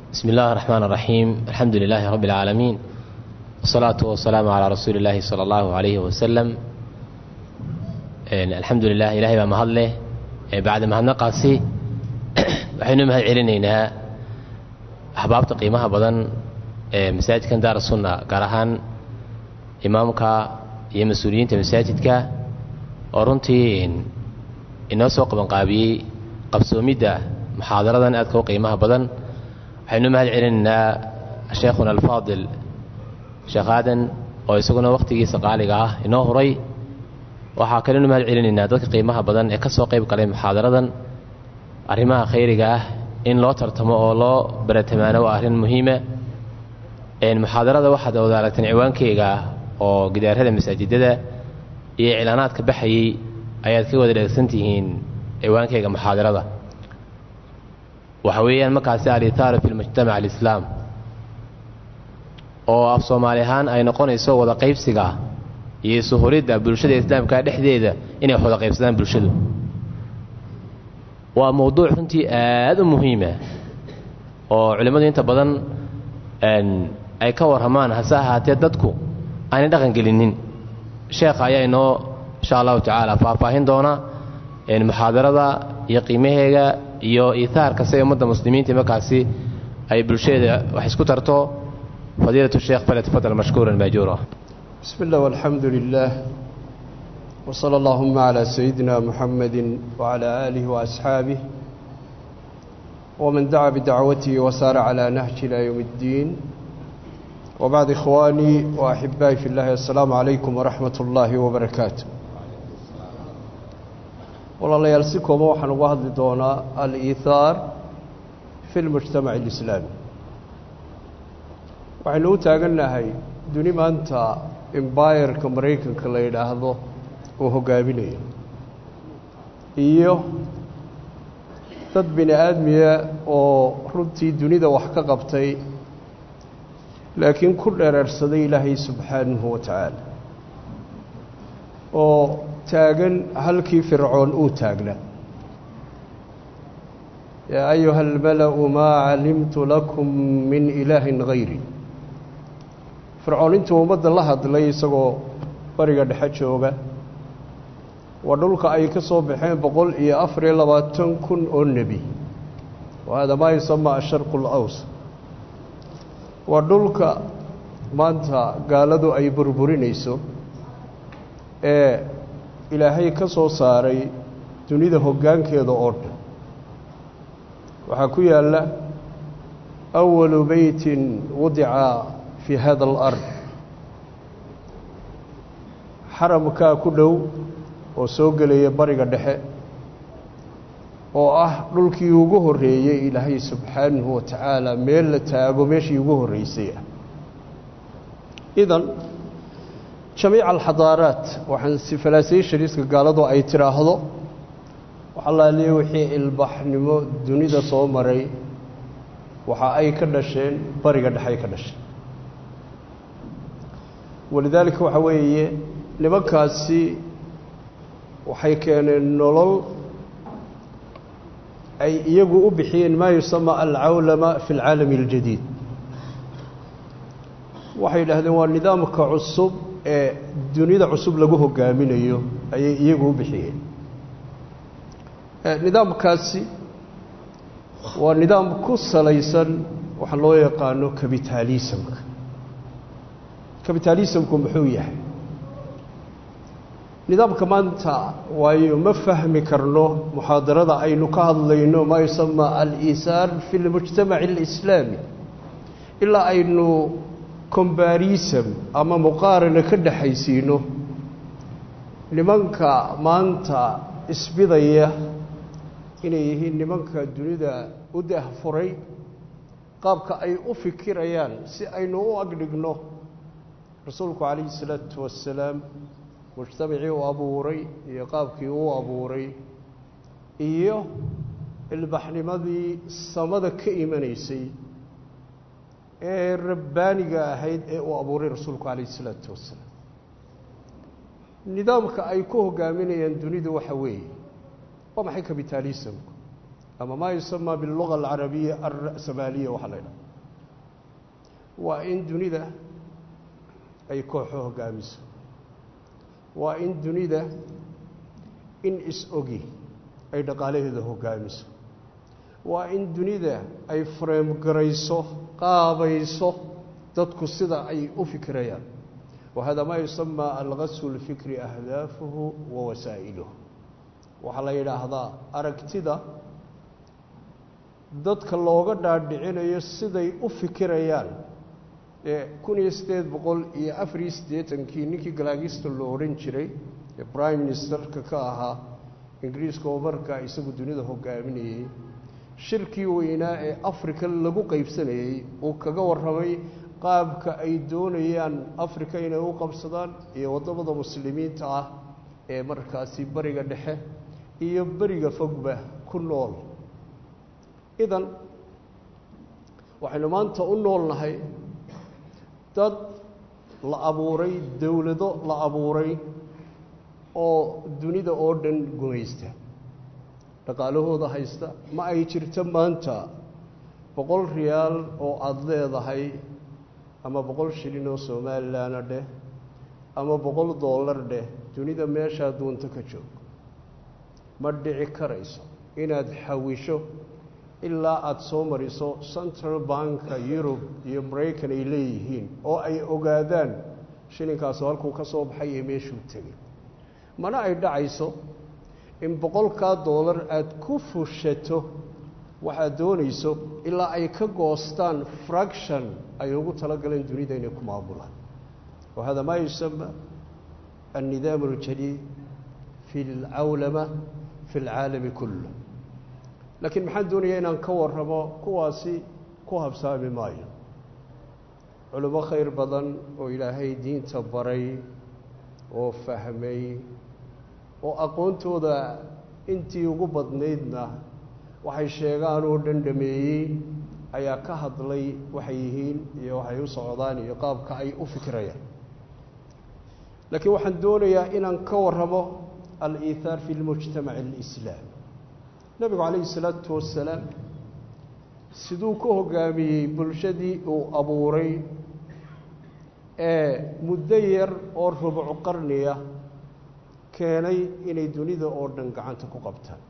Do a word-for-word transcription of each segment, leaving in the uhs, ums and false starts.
بسم الله الرحمن الرحيم. الحمد لله رب العالمين، والصلاة والسلام على رسول الله صلى الله عليه وسلم. الحمد لله إلهي baa mahad leh. بعد mahadnaqaasi waxaynu mahad celinaynaa ahbaabta qiimaha badan ee masaajidkan Daar Sunna, gaar ahaan imaamka iyo mas'uuliyiinta masaajidka oo runtii inoo soo qaban qaabiyey qabsoomidda muxaadaradan aadka u qiimaha badan. waxaynu mahad celinaynaa sheekhuna alfaadil sheekh aadan oo isaguna waqtigiisa qaaliga ah inoo huray. waxaa kalenu mahad celinaynaa dadka qiimaha badan ee ka soo qayb galay muxaadaradan. arrimaha khayriga ah in loo tartamo oo loo baratamaano waa arrin muhiima. muxaadarada waxaad wada aragteen ciwaankeyga oo gidaarada masaajidada iyo iclaanaadka baxayey ayaad ka wada dheegsantihiin. ciwaankeyga muxaadarada waxa weeyaan markaasi al-ithaaru fi lmujtamac alislaam, oo af soomaali ahaan ay noqonayso wada qaybsiga iyo suhuridda bulshada islaamka dhexdeeda inay wax wada qaybsadaan bulshadu. waa mowduuc runtii aad u muhiima oo culimmadu inta badan ay ka warramaan, hase ahaatee dadku aanay dhaqan gelinin. sheekha ayaa inoo insha allahu tacaala faahfaahin doona muxaadarada iyo qiimaheega iyo iithaarka si ummadda muslimiinta markaasi ay bulshada wax isku tarto. fadiilatu sheekh falyatafadal mashkuuran maajuura. بسم الله والحمد لله وصلى اللهم على سيدنا محمد وعلى آله وأصحابه ومن دعا بدعوته وسار على نهج إلى يوم الدين. وبعد إخواني وأحبائي في الله، السلام عليكم ورحمة الله وبركاته. والله يرسيكم وحن واحد دونا الإيثار في المجتمع الإسلامي. وحنو تاقلنا هاي دوني ما أنت إمباير كمريكا كلا يلاحظه وهو قابلين إيوه dad bini aadmiya oo runtii dunida wax ka qabtay laakiin ku dheeraarsaday ilaahay subxaanahu wa tacaala, oo taagan halkii fircoon uu taagna. yaa ayuha almala'u maa calimtu lakum min ilaahin hayri. fircoon intuu ummadda la hadlay isagoo bariga dhexe jooga, waa dhulka ay ka soo baxeen boqol iyo afar iyo labaatan kun oo nebi. wahada maa yusamaa asharqu alawsat. waa dhulka maanta gaaladu ay burburinayso ee ilaahay ka soo saaray dunida hoggaankeeda oo dhan. waxaa ku yaalla awalu beytin wadica fii hada alard. xaramkaa ku dhow oo soo gelaya bariga dhexe, oo ah dhulkii ugu horreeyey ilaahay subxaanahu wa tacaala meel la taago meeshii ugu horreysay ah. idan jamiica alxadaaraat, waxaan civilizationiska gaaladu ay tidhaahdo, waxaa laaliya wixii ilbaxnimo dunida soo maray waxa ay ka dhasheen bariga dhexe ay ka dhasheen. walidaalika waxa weeye nimankaasi waxay keeneen nolol ay iyagu u bixiyeen maa yusamaa alcawlama fi alcaalami aljadiid. waxay yidhaahdeen waa nidaamka cusub ee dunida cusub lagu hogaaminayo ayay iyagu u bixiyeen. nidaamkaasi waa nidaam ku salaysan waxa loo yaqaano kabitaalisamka. kabitaalisamku muxuu yahay? nidaamka maanta waayo ma fahmi karno muxaadarada aynu ka hadlayno maa yusamaa al-iisaar fi lmujtamaci alislaami ilaa aynu combarism ama muqaarana ka dhexaysiino nimanka maanta isbidaya inay yihiin nimanka dunida u dahfuray qaabka ay u fikirayaan, si aynu u agdhigno rasuulku calayhi salaatu wassalaam mujtamacii uu abuuray iyo qaabkii uu abuuray iyo ilbaxnimadii samada ka imanaysay ee rabbaaniga ahayd ee uu abuuray rasuulku calayhi salaatu wassalaam. nidaamka ay ku hogaaminayaan dunidu waxa weeye waa maxay kabitaalisamku? ama maa yusamaa biاlluga alcarabiya alra'samaaliya waxaa la ydhaha waa in dunida ay kooxo hoggaamiso waa in dunida in is-ogi ay dhaqaalaheeda hoggaamiso waa in dunida ay freem garayso qaabayso dadku sida ay u fikirayaan wahada maa yusamaa algaswu اlfikri ahdaafuhu wa wasaa'iluhu waxaa la yidhaahdaa aragtida dadka looga dhaadhicinayo siday u fikirayaan ee kun iyo siddeed boqol iyo afar iyo siddeetankii ninkii galaagisto loo odhan jiray ee prime ministerka ka ahaa ingiriiska oo markaa isagu dunida hoggaaminayey shirkii weynaa ee africa lagu qaybsanayey uu kaga warramay qaabka ay doonayaan africa inay u qabsadaan iyo waddamada muslimiinta ah ee markaasi bariga dhexe iyo beriga fogba ku nool idan waxaynu maanta u noolnahay dad la abuuray dowlado la abuuray oo dunida oo dhan gumaysta dhaqaalahooda haysta ma ay jirto maanta boqol riyaal oo aada leedahay ama boqol shilin oo somalilanna dheh ama boqol dollar dheh dunida meeshaa doonto ka joog ma dhici karayso inaad xawisho ilaa aada soo mariso central banka yurub iyo maraykan ay leeyihiin oo ay ogaadaan shilinkaasoo halkuu ka soo baxay iyo meeshuu tegay mana ay dhacayso in boqolkaa dollar aada ku fushato waxaad doonayso ilaa ay ka goostaan fraction ay ugu talagaleen dunida inay ku maamulaan wahada maa yusama alnidaam اljadiid fi اlcawlama fi اlcaalami kullu laakiin maxaan doonayaa inaan ka warramo kuwaasi ku habsaami maayo culummo khayr badan oo ilaahay diinta baray oo fahmay oo aqoontooda intii ugu badnaydna waxay sheegaan oo dhandhameeyey ayaa ka hadlay waxay yihiin iyo waxay u socdaan iyo qaabka ay u fikirayaan laakiin waxaan doonayaa inaan ka warramo al-iithaar fi lmujtamac alislaami nebigu calayhi salaatu wasalaam siduu ku hoggaamiyey bulshadii uu abuuray ee muddo yar oo rubuc qarniya keenay inay dunida oo dhan gacanta ku qabtaan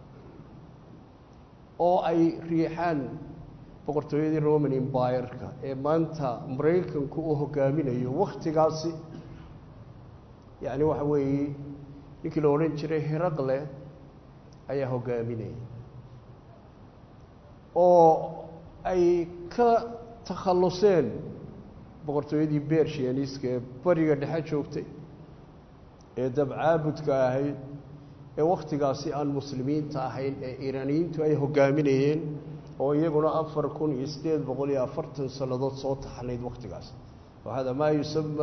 oo ay riixaan boqortooyadii roman empire-ka ee maanta maraykanku uu hoggaaminayo wakhtigaasi yacni waxa weeye ninkii la odhan jiray heraqle ayaa hoggaaminayay oo ay ka takhalluseen boqortooyadii bershianiska ee bariga dhexe joogtay ee dabcaabudka ahayd ee wakhtigaasi aan muslimiinta ahayn ee iiraaniyiintu ay hoggaaminayeen oo iyaguna afar kun iyo siddeed boqol iyo afartan sannadood soo taxnayd wakhtigaas wahada maa yusama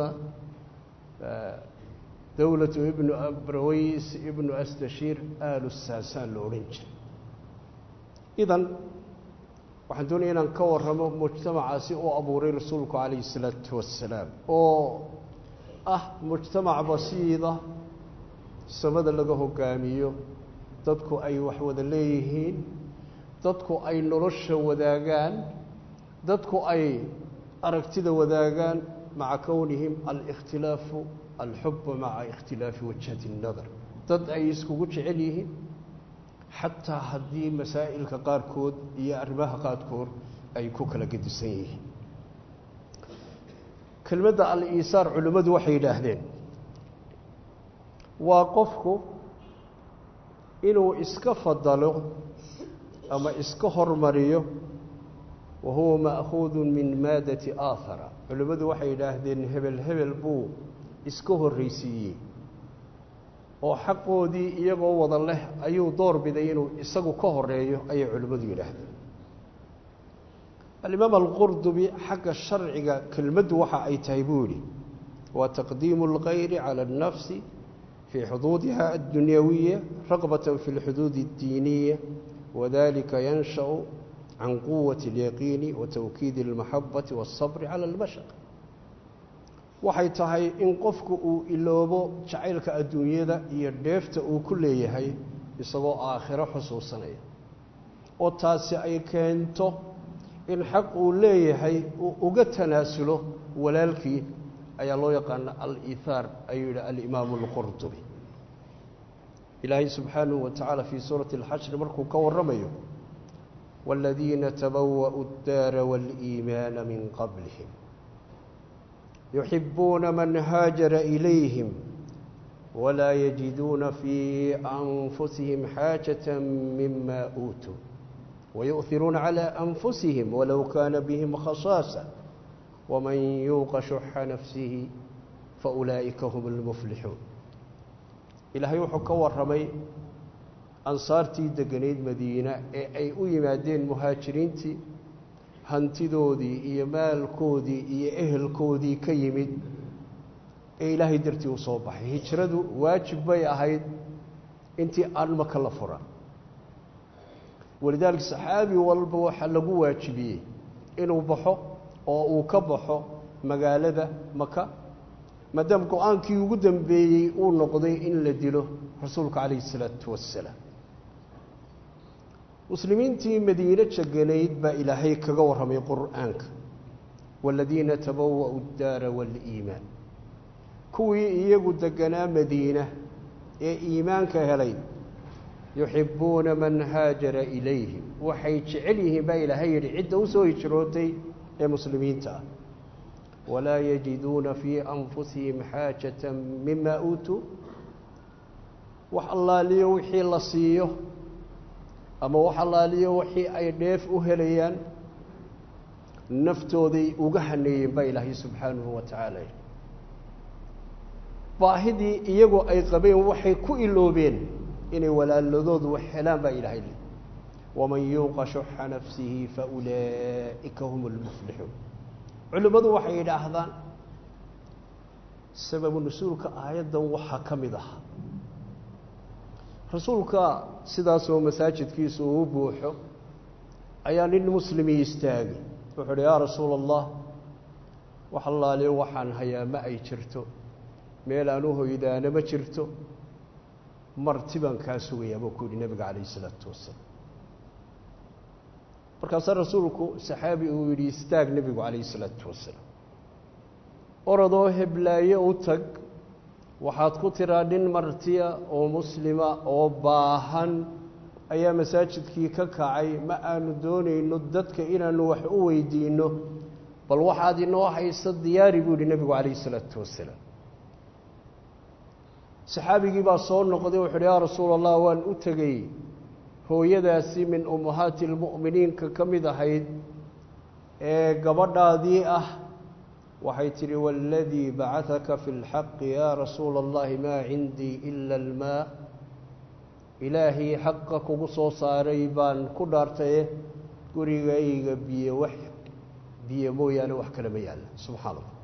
dowlatu ibnu abraways ibnu astashiir aalu saasaan la odhan jiray idan waxaan doonaya inaan ka warramo mujtamacaasi uu abuuray rasuulku calayhi salaatu wassalaam oo ah mujtamac basiida samada laga hoggaamiyo dadku ay wax wada leeyihiin dadku ay nolosha wadaagaan dadku ay aragtida wadaagaan maca kownihim alikhtilaafu alxubu maca ikhtilaafi wajhati اnnadar dad ay iskugu jecel yihiin xataa haddii masaa'ilka qaarkood iyo arrimaha qaarkood ay ku kala gedisan yihiin kelmadda al-iisaar culimmadu waxay yidhaahdeen waa qofku inuu iska fadalo ama iska hormariyo wa huwa ma'khuudu min maadati aathara culimmadu waxay yidhaahdeen hebel hebel buu iska horraysiiyey oo xaqoodii iyagoo wada leh ayuu door biday inuu isagu ka horeeyo ayay culimmadu yidhaahdeen alimaam alqurdubi xagga sharciga kelmaddu waxa ay tahay buu yidhi waa taqdiimu اlkhayri cala اnnafsi fii xuduudiha addunyawiya raqbatan fi اlxuduudi اddiiniya wadalika yansha'u can quwati اlyaqiini wa tawkiidi اlmaxabati waالصabri cala اlmashaqa waxay tahay in qofku uu iloobo jacaylka adduunyada iyo dheefta uu ku leeyahay isagoo aakhiro xusuusanaya oo taasi ay keento in xaq uu leeyahay uu uga tanaasulo walaalkii ayaa loo yaqaana al-iithaar ayuu yidhi alimaamu alqurtubi ilaahay subxaanahu wa tacaala fii suurati alxashr markuu ka warramayo waaladiina tabawa'u addaara waaliimaana min qablihim yuxibuuna man haajara ilayhim walaa yajiduuna fii anfusihim xaajatan mima uutuu wayu'hiruuna calaa anfusihim walow kaana bihim khasaasa waman yuuqa shuxa nafsihi faulaa'ika hum almuflixuun ilaahay wuxuu ka warramay ansaartii degganayd madiina ee ay u yimaadeen muhaajiriintii hantidoodii iyo maalkoodii iyo ehelkoodii ka yimid ee ilaahay dartii u soo baxay hijradu waajib bay ahayd intii aan maka la furan walidaalika saxaabi walba waxaa lagu waajibiyey inuu baxo oo uu ka baxo magaalada maka maadaama go-aankii ugu dambeeyey uu noqday in la dilo rasuulka calayhi isalaatu wassalaam muslimiintii madiine jeganayd baa ilaahay kaga warramay qur'aanka waaladiina tabawa'u addaara waaliimaan kuwii iyagu deganaa madiina ee iimaanka helay yuxibuuna man haajara ilayhim waxay jecel yihiin baa ilaahay yidhi cidda u soo hijrootay ee muslimiinta ah walaa yajiduuna fii anfusihim xaajatan mima uutuu wax allaaliyo wixii la siiyo ama wax allaaliyo wixii ay dheef u helayaan naftooday uga haneeyeen baa ilaahay subxaanahu wa tacaala baahidii iyagoo ay qabeen waxay ku iloobeen inay walaaladoodu wax helaan baa ilaahay leh waman yuuqa shuxa nafsihi faulaa'ika hum almuflixuun culimmadu waxay yidhaahdaan sababu nusuulka aayaddan waxaa ka mid ah rasuulka sidaasoo masaajidkiisu uu buuxo ayaa nin muslimii istaagay wuxuu uhi yaa rasuula allah wax allaaliyo waxaan hayaa ma ay jirto meel aan u hoydaana ma jirto marti baan kaa sugayaa buu ku yidhi nebiga calayhi isalaatu wassalaam markaasaa rasuulku saxaabi uu yidhi istaag nebigu calayhi isalaatu wassalaam orodoo heblaaye u tag waxaad ku tiraa nin martiya oo muslima oo baahan ayaa masaajidkii ka kacay ma aanu doonayno dadka inaanu wax u weydiinno bal waxaad inoo haysa diyaari buu yidhi nebigu calayhi isalaatu wassalaam saxaabigii baa soo noqday wuxu uhi yaa rasuula allah waan u tegey hooyadaasi min ummahaati lmu'miniinka ka mid ahayd ee gabadhaadii ah waxay tidhi waaladii bacadaka fi lxaqi yaa rasuula allahi maa cindii ila almaa ilaahii xaqa kugu soo saaray baan ku dhaartaye gurigayga biyo wax biyo mooyaane wax kale ma yaalla subxaana allah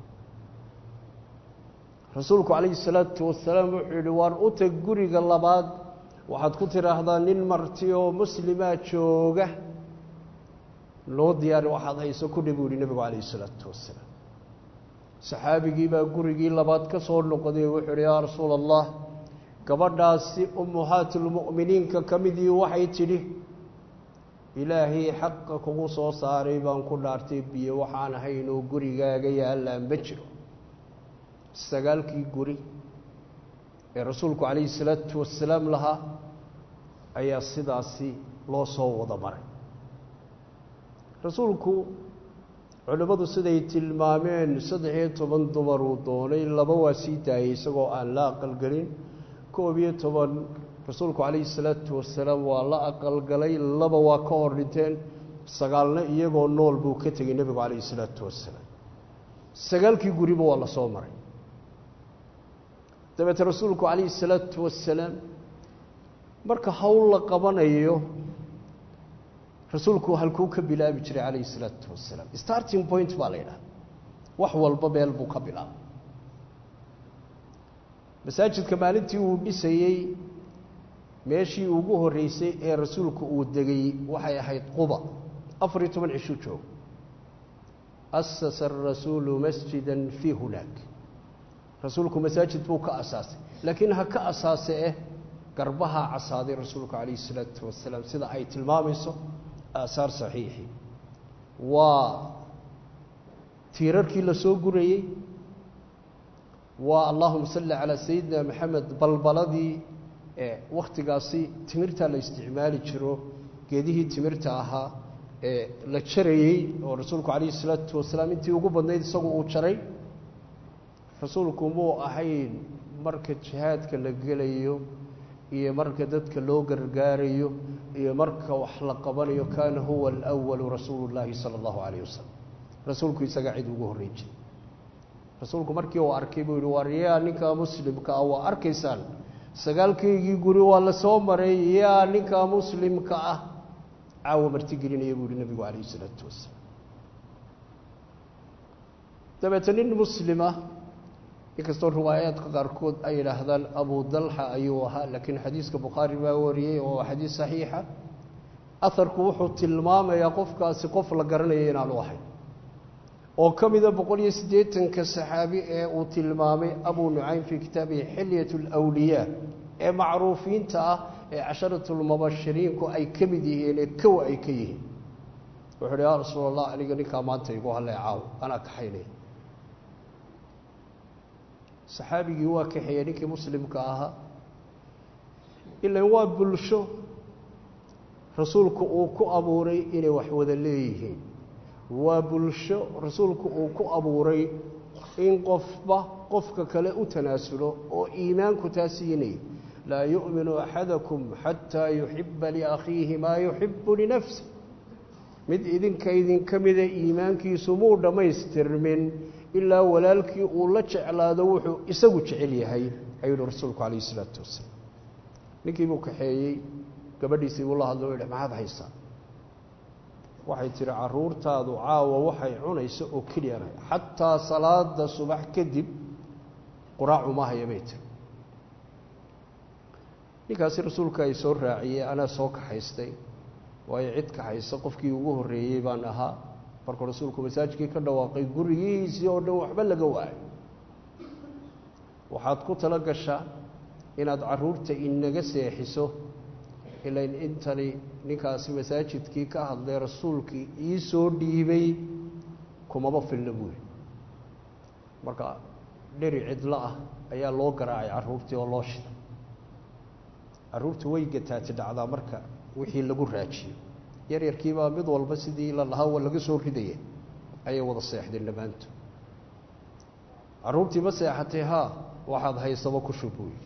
rasuulku calayhi salaatu wasalaam wuxuu yidhi waan u teg guriga labaad waxaad ku tidhaahdaa nin marti oo muslimaa jooga loo diyaari waxaad hayso ku dhib buu yihi nebigu calayhi salaatu wasalaam saxaabigii baa gurigii labaad ka soo noqday wuxuu yidhi yaa rasuula allah gabadhaasi ummuhaatulmu'miniinka ka midii waxay tidhi ilaahay xaqa kugu soo saaray baan ku dhaartay biyo waxaan ahaynoo gurigaaga yaallaan ma jiro sagaalkii guri ee rasuulku calayhi salaatu wasalaam lahaa ayaa sidaasi loo soo wada maray rasuulku culimmadu siday tilmaameen saddex-iyo toban dumaruu doonay laba waa sii daayey isagoo aan la aqalgelin koob iyo toban rasuulku calayhi salaatu wasalaam waa la aqalgalay laba waa ka hor dhinteen sagaalna iyagoo nool buu ka tegey nebigu calayhi salaatu wasalaam sagaalkii guriba waa la soo maray dabeete rasuulku calayhi salaatu wasalaam marka hawl la qabanayo rasuulku halkuu ka bilaabi jiray calayhi salaatu wasalaam starting point baa la yidhaha wax walba meel buu ka bilaabay masaajidka maalintii uu dhisayey meeshii ugu horreysay ee rasuulku uu degay waxay ahayd quba afar iyo toban cishuu joog asasa arasuulu masjidan fii hunaak rasuulku masaajid buu ka asaasay laakiin ha ka asaase eh garbahaa casaaday rasuulku calayhi salaatu wasalaam sida ay tilmaamayso aasaar saxiixi waa tiirarkii la soo gurayey waa allahuma salli calaa sayidina maxamed balbaladii ee wakhtigaasi timirta la isticmaali jiro geedihii timirta ahaa ee la jarayey oo rasuulku calayhi salaatu wasalaam intii ugu badnayd isagu uu jaray rasuulku muu ahayn marka jihaadka la gelayo iyo marka dadka loo gargaarayo iyo marka wax la qabanayo kaana huwa alwalu rasuulu llaahi sala allahu calayh wasalam rasuulku isaga cid ugu horreyn jiray rasuulku markii uu arkay buu yihi war yaa ninka muslimka ah waa arkaysaan sagaalkaygii guri waa la soo maray yaa ninka muslimka ah caawa martigelinaya buu yihi nabigu calayhi salaatu wasalaam dabeeta nin muslima inkastoo riwaayaadka qaarkood ay yidhaahdaan abu dalxa ayuu ahaa laakiin xadiiska bukhaari baa wariyey oo xadiis saxiixa aharku wuxuu tilmaamayaa qofkaasi qof la garanaya inaanu ahayn oo ka mida boqol iyo siddeetanka saxaabi ee uu tilmaamay abu nucaym fii kitaabihi xilyat alawliyaa ee macruufiinta ah ee casharatulmubashiriinku ay ka mid yihiin ee kow ay ka yihiin wuxuu uhi yaa rasuul allah aniga ninkaa maanta igu hallee caaw anaa kaxaynaya saxaabigii waa kaxeeyey ninkii muslimka ahaa ilaan waa bulsho rasuulku uu ku abuuray inay wax wada leeyihiin waa bulsho rasuulku uu ku abuuray in qofba qofka kale u tanaasulo oo iimaanku taa siinaya laa yu'minu axadakum xataa yuxiba liakhiihi maa yuxibu linafsi mid idinka idinka mida iimaankiisu muu dhammaystirmin ilaa walaalkii uu la jeclaado wuxuu isagu jecel yahay ayuu yihi rasuulku calayhi isalaatu wasalaam ninkii buu kaxeeyey gabadhiisii buu la hadlo o yihi maxaad haysaa waxay tihi carruurtaadu caawa waxay cunayso oo keliyana xataa salaada subax kadib quraacu ma haya bay tiri ninkaasi rasuulka ay soo raaciyey anaa soo kaxaystay waayo cid kaxaysa qofkii ugu horreeyey baan ahaa markuu rasuulku masaajidkii ka dhawaaqay gurigihiisii oo dhan waxba laga waayo waxaad ku tala gashaa inaad carruurta inaga seexiso ilain intani ninkaasi masaajidkii ka hadlay rasuulkii ii soo dhiibay kumaba filna buuri marka dheri cidlo ah ayaa loo garaacay carruurtii oo loo shiday carruurtu way gataati dhacdaa marka wixii lagu raajiyo yaryarkiibaa mid walba sidii la lahaa wa laga soo ridaya ayay wada seexdeen dhammaantood carruurtii ma seexatay haa waxaad haysaba ku shub buuyi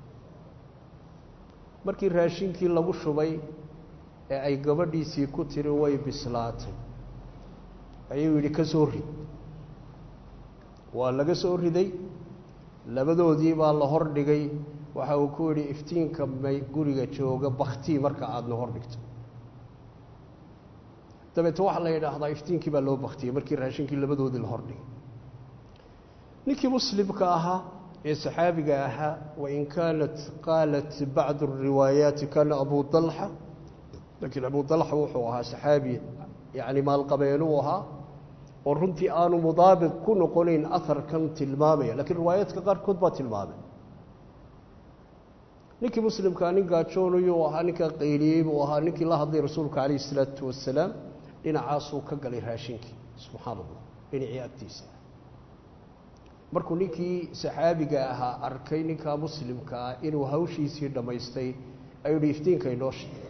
markii raashinkii lagu shubay ee ay gabadhiisii ku tiri way bislaatay ayuu yidhi ka soo rid waa laga soo riday labadoodii baa la hor dhigay waxa uu ku yidhi iftiinka may guriga jooga baktii marka aadna hor dhigto dabeete waxaa la yidhaahdaa iftiinkii baa loo baktiyey markii raashinkii labadoodii la hor dhigay ninkii muslimka ahaa ee saxaabiga ahaa wain kaanat qaalat bacdu الriwaayaati kana abu dalxa laakiin abu dalxa wuxuu ahaa saxaabi yani maalqabeenuu ahaa oo runtii aanu mudaabiq ku noqonayn aharkan tilmaamaya lakiin riwaayaadka qaarkood baa tilmaamay ninkii muslimkaa nin gaajoonayuu ahaa ninkaa qayliyey buu ahaa ninkii la hadlay rasuulka calayh الsalaatu wasalaam dhinacaasuu ka galay raashinkii subxaan allah dhinacii agtiisa markuu ninkii saxaabiga ahaa arkay ninkaa muslimka ah inuu hawshiisii dhammaystay ayuu hi iftiinka inoo sheegay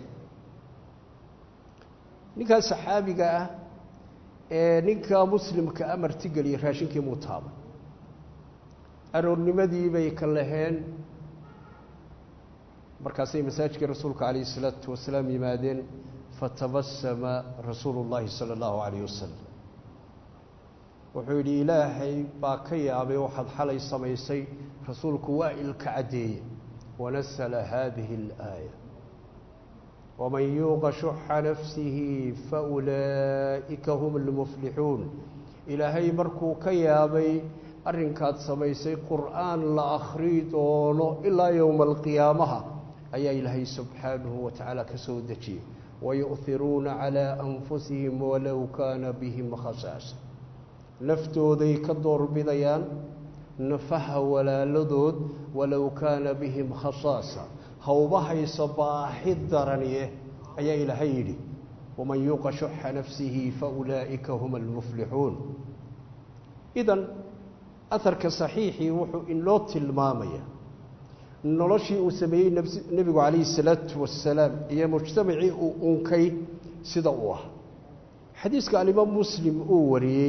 ninkaa saxaabiga ah ee ninkaa muslimka ah martigeliyey raashinkii muu taabay aroornimadii bay ka laheen markaasay masaajidkii rasuulka calayh الsalaatu wasalaam yimaadeen fatabasama rasuulu اllahi salى اllahu alayh wasalam wuxuu yidhi ilaahay baa ka yaabay waxaad xalay samaysay rasuulku waa ilka caddeeye wanasala haadihi اlآaية waman yuuqa shuxa nafsihi faulaa'ika hum اlmuflixuun ilaahay markuu ka yaabay arrinkaad samaysay qur'aan la akhrii doono ilaa yowma alqiyaamaha ayaa ilaahay subxaanahu wa tacaala ka soo dejiyey wayu'hiruuna calىa anfusihim walow kaana bihim khasaasa naftooday ka doorbidayaan nafaha walaaladood walow kaana bihim khasaasa hawba hayso baaxi daraniye ayaa ilaahay yidhi ومن يوق شح نفسه فأولئك هم المفلحون. إذن أثر كصحيحي وحو إن لوت المامية نلاشي أسمي النبي عليه الصلاة والسلام يا مجتمعي أنكي سدوه. حديث قال الإمام مسلم أوري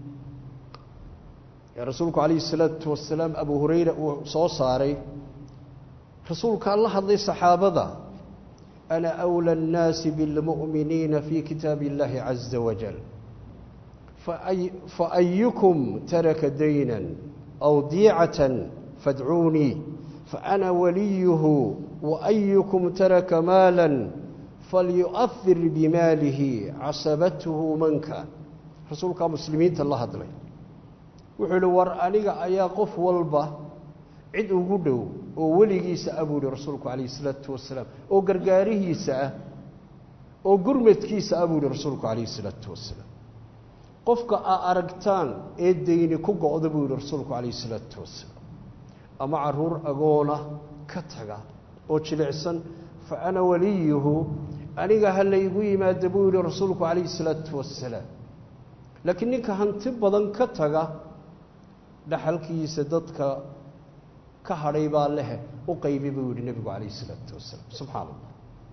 يا رسولك عليه الصلاة والسلام أبو هريرة وصوصاري رسولك الله هذي صحابة أنا أولى الناس بالمؤمنين في كتاب الله عز وجل فأي فأيكم ترك دينا أو ضيعة فادعوني فأنا وليه وأيكم ترك مالا فليؤثر بماله عصبته من كان. رسولك مسلمين الله هذي وحلو ور أنيق أيا قف والبه عد وجوده وولي سأبو لرسولك عليه الصلاة والسلام أو جرجاره سأ أو جرمت كيس أبو لرسولك عليه الصلاة والسلام قفك أرجتان إديني كوجا أدبو لرسولك عليه الصلاة والسلام أما عرور أقوله كتجا أو تلعسن فأنا وليه أنيق هل يقوي ما أدبو لرسولك عليه الصلاة والسلام لكنك هنتب بدن كتجا دحلكي سدتك كهريبا له وقيبي بيقول النبي عليه الصلاة والسلام سبحان الله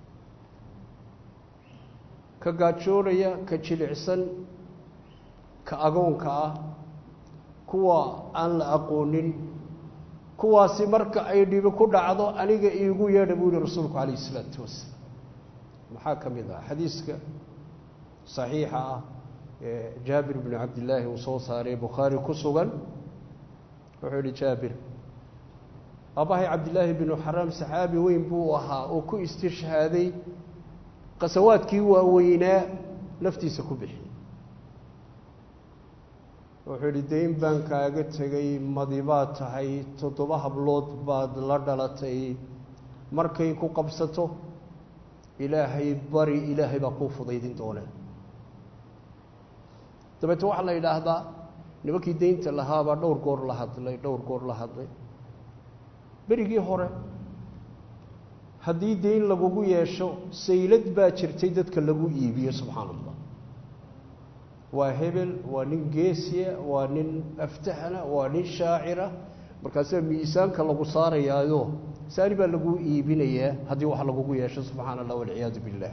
كجاتشوريا كجلعسن كأجون كا كوا أن لا أقولين كوا سمرك أيدي بكل عضو أنيق يقول يا نبي رسولك عليه الصلاة والسلام محاكم إذا حديثك صحيحة جابر بن عبد الله وصوصاري بخاري كسوغن وحولي جابر أباهي عبد الله بن حرام صحابي وين بوها وكو استشهادي قسوات كيوا وينا نفتي سكوبحي وحولي دين بانك أغتغي مضيبات هاي تطبها بلوت بعد لردلتي مركي كو قبسته إلهي بري إلهي بقوف ضيدين دونه تبتو على إله هذا نبكي دين تلها بدور قور لهاد لي دور قور لهاد لي بريجي هره هدي دين لجوجو يشوا سيلد باكرتي دت كلجو يبيه سبحان الله وهبل ونجيسيا ونن أفتحنا ونن شاعرة مركز ميسان كلجو صار يايو ساري بلجو يبينيه هدي واحد لجوجو يشوا سبحان الله والعياذ بالله.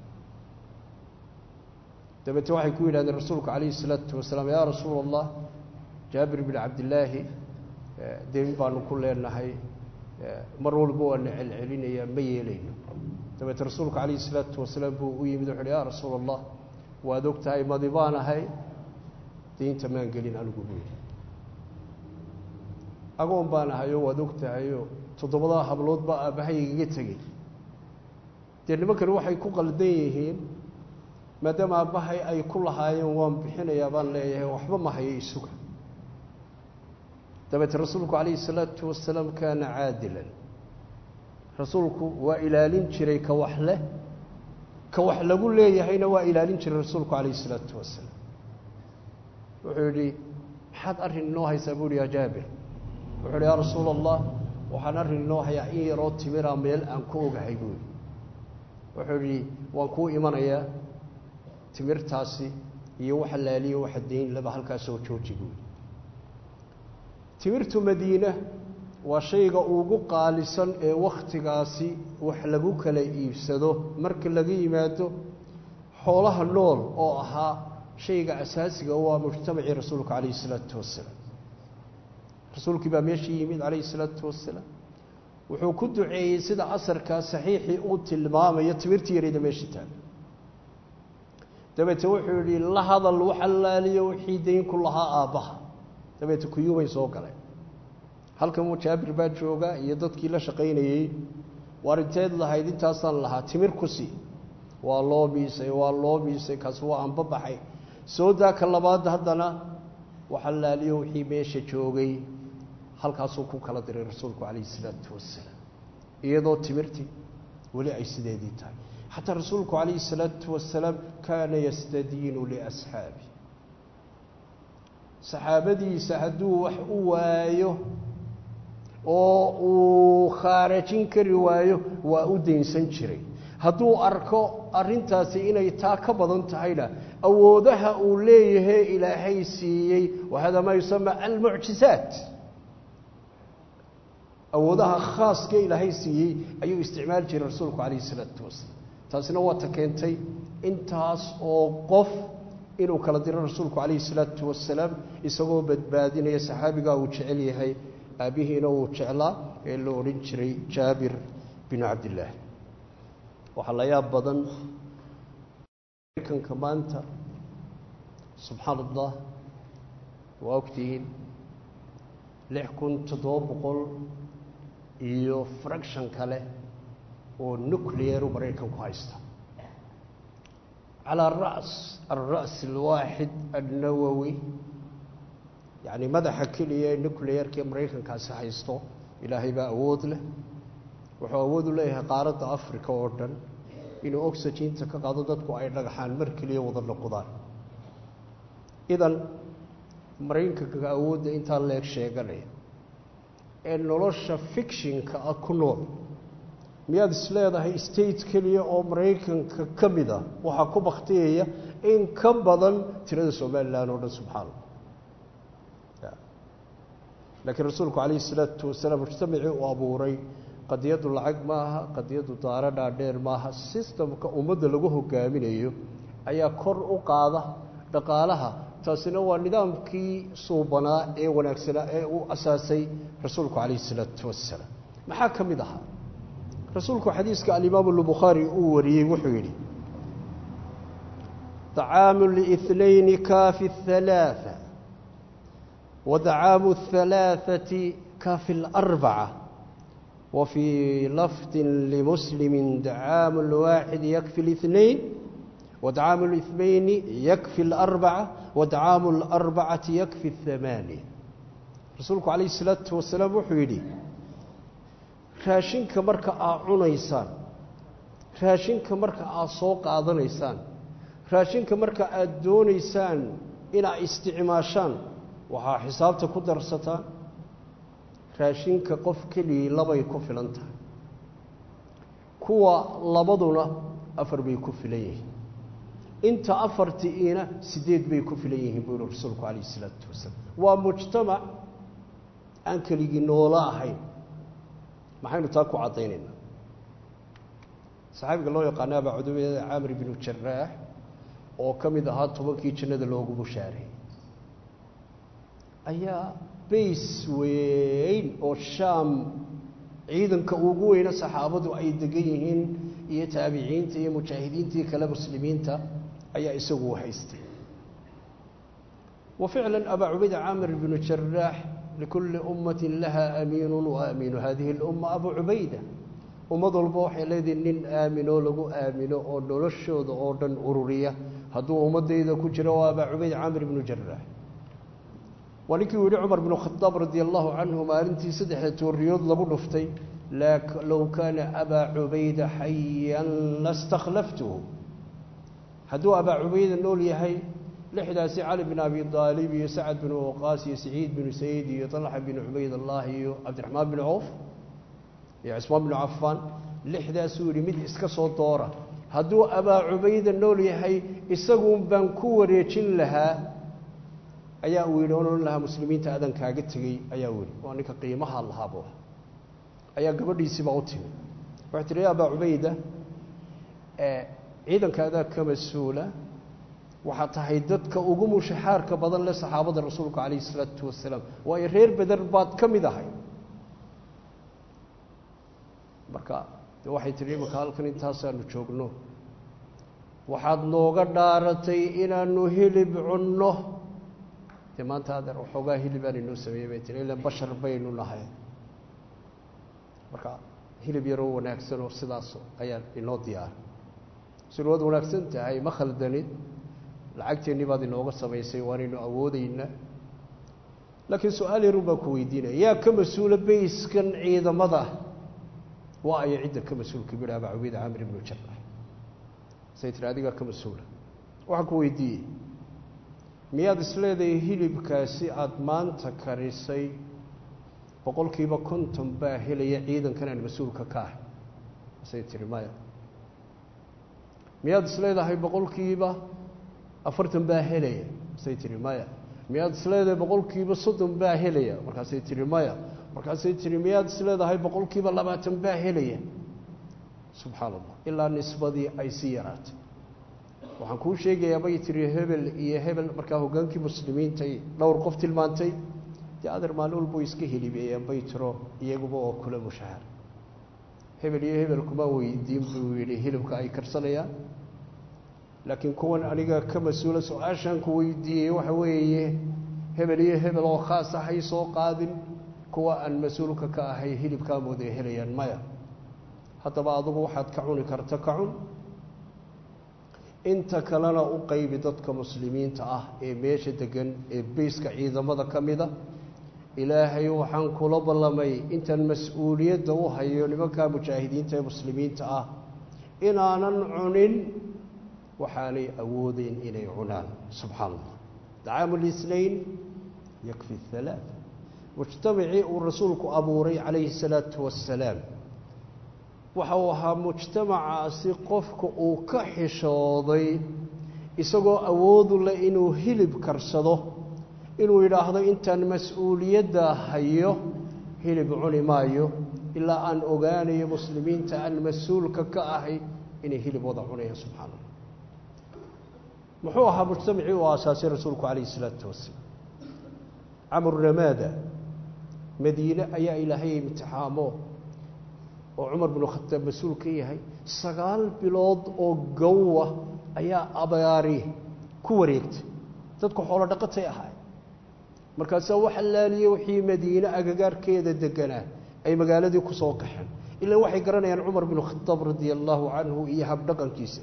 تبت واحد يقول أن رسولك عليه الصلاة والسلام يا رسول الله جابر بن عبد الله دين بانو كلنا هاي مروا لقوا أن العلين يا ميلين. تبت رسولك عليه الصلاة والسلام بو يمدح يا رسول الله وادوكت هاي مضيبانا هاي دين تمام قلين أنا قبول أقوم بانا هاي وادوكت هاي تضبطها حبلوت بقى بهاي جتجي. دين ما كانوا واحد يقول دينهين ما دام أباهي أي كل هاي وان بحين يابان ليه وحبا ما هي يسوق. تبت رسولك عليه الصلاة والسلام كان عادلا. رسولك وإلالين شري كوحله كوحله قول لي حين وإلالين شري رسولك عليه الصلاة والسلام. وحولي حد أرهن النوح يسابون يا جابر. وحولي يا رسول الله وحنرهن النوح يا إيه روتي مرا ميل أنكوغ حيقول. وحولي وانكو إيمان يا timirtaasi iyo waxa laaliyo waxa deyn laba halkaas soo joojiyo. timirtu Madiina waa shayga ugu qaalisan ee waqtigaasi wax lagu kala iibsado marka laga yimaado xoolaha nool oo ahaa shayga asaasiga waa mujtamaci rasuulka kaleey salaatu wasalaam. rasuulkii baa meeshii yimid kaleey salaatu wasalaam wuxuu ku duceeyay sida asarka saxiixi uu tilmaamayo timirtii yareeda meeshii taal. dabeete wuxuu yiri la hadal waxa laaliyo wixii deyn ku lahaa aabaha. dabeete ku yuubay soo galay halkan uu Jaabir baa jooga iyo dadkii la shaqeynayay warinteed lahayd intaasaan lahaa timir ku sii waa loo biisay waa loo biisay kaas waa aan babaxay soo daaka labaad haddana waxa laaliyo wixii meesha joogay halkaas uu ku kala diray rasuulku kaleey salaatu wasalaam iyadoo timirtii wali ay sideedii tahay. حتى رسولك عليه الصلاة والسلام كان يستدين لأصحابه صحابتي سعدوا وحوايه أو خارجين كروايه وأدين سنشري هدو أركو arrintaasi inay taa ka badan tahayna awoodaha uu leeyahay ilaahay siiyey wahada ma yusama almucjizaat awoodaha khaaska ilaahay siiyey ayuu isticmaal jiray rasuulku calayhi salaatu wasalaam taasina waa ta keentay intaas oo qof inuu kala diro rasuulku calayhi salaatu wasalaam isagoo badbaadinaya saxaabiga uu jecel yahay aabihiina uu jeclaa ee la odhan jiray jaabir bin cabdillaah waxaa la yaab badan maraykanka maanta subxaan allah waa ogtihiin lix kun toddoba boqol iyo fraction kale oo nuclearu maraykanku haysta calaa ras alra's alwaaxid alnawowi yacni madaxa keliya ee nuclearka ee maraykankaasi haysto ilaahay baa awood leh wuxuu awood u leeyahay qaaradda africa oo dhan inuu oxyginta ka qaado dadku ay dhagaxaan mar keliya wada noqdaan idan maraykanka awoodda intaa leeg sheeganaya ee nolosha fictionka ah ku nool miyaad isleedahay state keliya oo maraykanka ka mid ah waxaa ku baktiyaya in ka badan tirada somalilan oo dhan subxaana allah laakiin rasuulku calayhi salaatu wasalaam mujtamacii uu abuuray qadiyaddu lacag maaha qadiyaddu daaro dhaadheer maaha sistamka ummadda lagu hogaaminayo ayaa kor u qaada dhaqaalaha taasina waa nidaamkii suubanaa ee wanaagsanaa ee uu asaasay rasuulku calayhi salaatu wasalaam maxaa ka mid ahaa rasuulku xadiiska alimaamu albukhaari uu wariyey wuxuu yidhi طacaamu liithnayni kaafi الثalaaثa wadacaamu الثalaaثati kaafi اlarbaca wafii lafdin limuslimi dacaamu اlwaaxidi yakfi الاثnayn wadacaamu الاثnayni yakfi اlarbaca wadacaamu اlarbacati yakfi الثamaaniya rasuulku calayhi الsalaatu wasalaam wuxuu yidhi raashinka marka aad cunaysaan raashinka marka aad soo qaadanaysaan raashinka marka aad doonaysaan inaad isticmaashaan waxaa xisaabta ku darsataan raashinka qof keligii labay ku filan tahay kuwa labaduna afar bay ku filan yihiin inta afartiina sideed bay ku filan yihiin buu yihi rasuulku calayhi isalaatu wasalaam waa mujtamac aan keligii noolo ahayn maxaynu taa ku caddaynaynaa saxaabiga loo yaqaana abaa cubayda caamir binu jaraax oo ka mid ahaa tobankii jannada loogu bushaareeyey ayaa bays weyn oo shaam ciidanka ugu weyna saxaabadu ay degan yihiin iyo taabiciinta iyo mujaahidiintii kale muslimiinta ayaa isagu haystay wa ficlan abaa cubayda caamir binu jaraax likulli ummatin lahaa amiinun wa aamiinu hadihi اlumma abu cubayda ummad walba waxay leedihi nin aaminoo lagu aamino oo noloshooda oo dhan ururiya hadduu ummaddayda ku jiro waa abaa cubayda caamir bnu jaraax waa ninkii uu yihi cumar bnu khadaab radia allahu canhu maalintii saddexda tooriyood lagu dhuftay low kaana abaa cubayda xayan lastakhlaftuhu hadduu abaa cubayda nool yahay lixdaasi cali bin abi aalib iyo sacad binu waqaas iyo saciid binu sayid iyo طalxa binu cubaydallah iyo cabdiraxmaan binu cawf iyo cismaan binu cafaan lixdaasuu yihi mid iska soo doora hadduu abaa cubayda nool yahay isaguun baan ku wareejin lahaa ayaa uu yidhi oon odhan lahaa muslimiinta adan kaaga tegey ayaa uu yidhi waa ninka qiimaha lahaabo ayaa gabadhiisiibaa u timi waxay tihi ya abaa cubayda ciidanka adaa ka mas-uula waxaa tahay dadka ugu mushaxaarka badan leh saxaabada rasuulka calayhi isalaatu wasalaam waayo reer beder baad ka mid ahay marka de waxay tihi imanka halkan intaasaanu joogno waxaad nooga dhaaratay inaanu hilib cunno dee maanta adeer waxoogaa hilibaan inoo sameeyey bay tihi ilan bashar baynu nahay marka hilib yaroo wanaagsan oo sidaas ayaa inoo diyaar sil waad wanaagsan tahay ma khaldanid lacagteennii baad inooga samaysay waanaynu awoodaynaa laakiin su-aal yarun baa ku weydiinaya yaa ka mas-uula bayskan ciidamada waa aya cidda ka mas-uulka bidhi abaa cubayda caamir ibnu jaraax say tiri adigaa ka mas-uula waxaan ku weydiiyey miyaad isleedahay hilibkaasi aada maanta karisay boqol kiiba konton baa helaya ciidankan aan mas-uulka ka ahay say tiri maya miyaad isleedahay boqolkiiba afartan baa helaya say tiri maya miyaad isleedahay boqolkiiba soddon baa helaya markaasay tiri maya markaasay tiri miyaad isleedahay boqolkiiba labaatan baa helaya subxaan allah ilaa nisbadii ay sii yaraatay waxaan kuu sheegayaa bay tiri hebel iyo hebel markaa hoggaankii muslimiintay dhowr qof tilmaantay dee adeer maalin walba way iska helibeeyaan bay tiro iyaguba oo kula mushahar hebel iyo hebel kuma weydiin buu yidhi hilibka ay karsanayaan laakiin kuwan aniga ka mas-uula su-aashaan ku weydiiyey waxa weeye hebel iyo hebel oo khaas ah hay soo qaadin kuwa aan mas-uulka ka ahay hilibkaa mooday helayaan maya haddaba adugu waxaad ka cuni karta ka cun inta kalena u qaybi dadka muslimiinta ah ee meesha degan ee beyska ciidamada ka mida ilaahay waxaan kula ballamay intaan mas-uuliyadda u hayo nimankaa mujaahidiinta ee muslimiinta ah inaanan cunin waxaanay awoodeen inay cunaan subxaan allah dacaamu lisnayn yakfi halaa mujtamacii uu rasuulku abuuray calayhi salaatu wassalaam waxa uu ahaa mujtamacaasi qofka uu ka xishooday isagoo awoodu leh inuu hilib karsado inuu yidhaahdo intaan mas-uuliyadda hayo hilib cuni maayo ilaa aan ogaanayo muslimiinta aan mas-uulka ka ahay inay hilib wada cunayaan subxaana allah muxuu ahaa mujtamacii uu aasaasay rasuulku calayhi salaatu wasalaam camru ramaada madiine ayaa ilaahay imtixaamo oo cumar binu khataab mas-uul ka yahay sagaal bilood oo gowa ayaa abaari ku wareegtay dadku xoolo dhaqatay ahaay markaasaa wax allaaliye wixii madiine agagaarkeeda deganaa ay magaaladii ku soo qaxeen ilaa waxay garanayaan cumar binu khataab radia allaahu canhu iyo habdhaqankiisa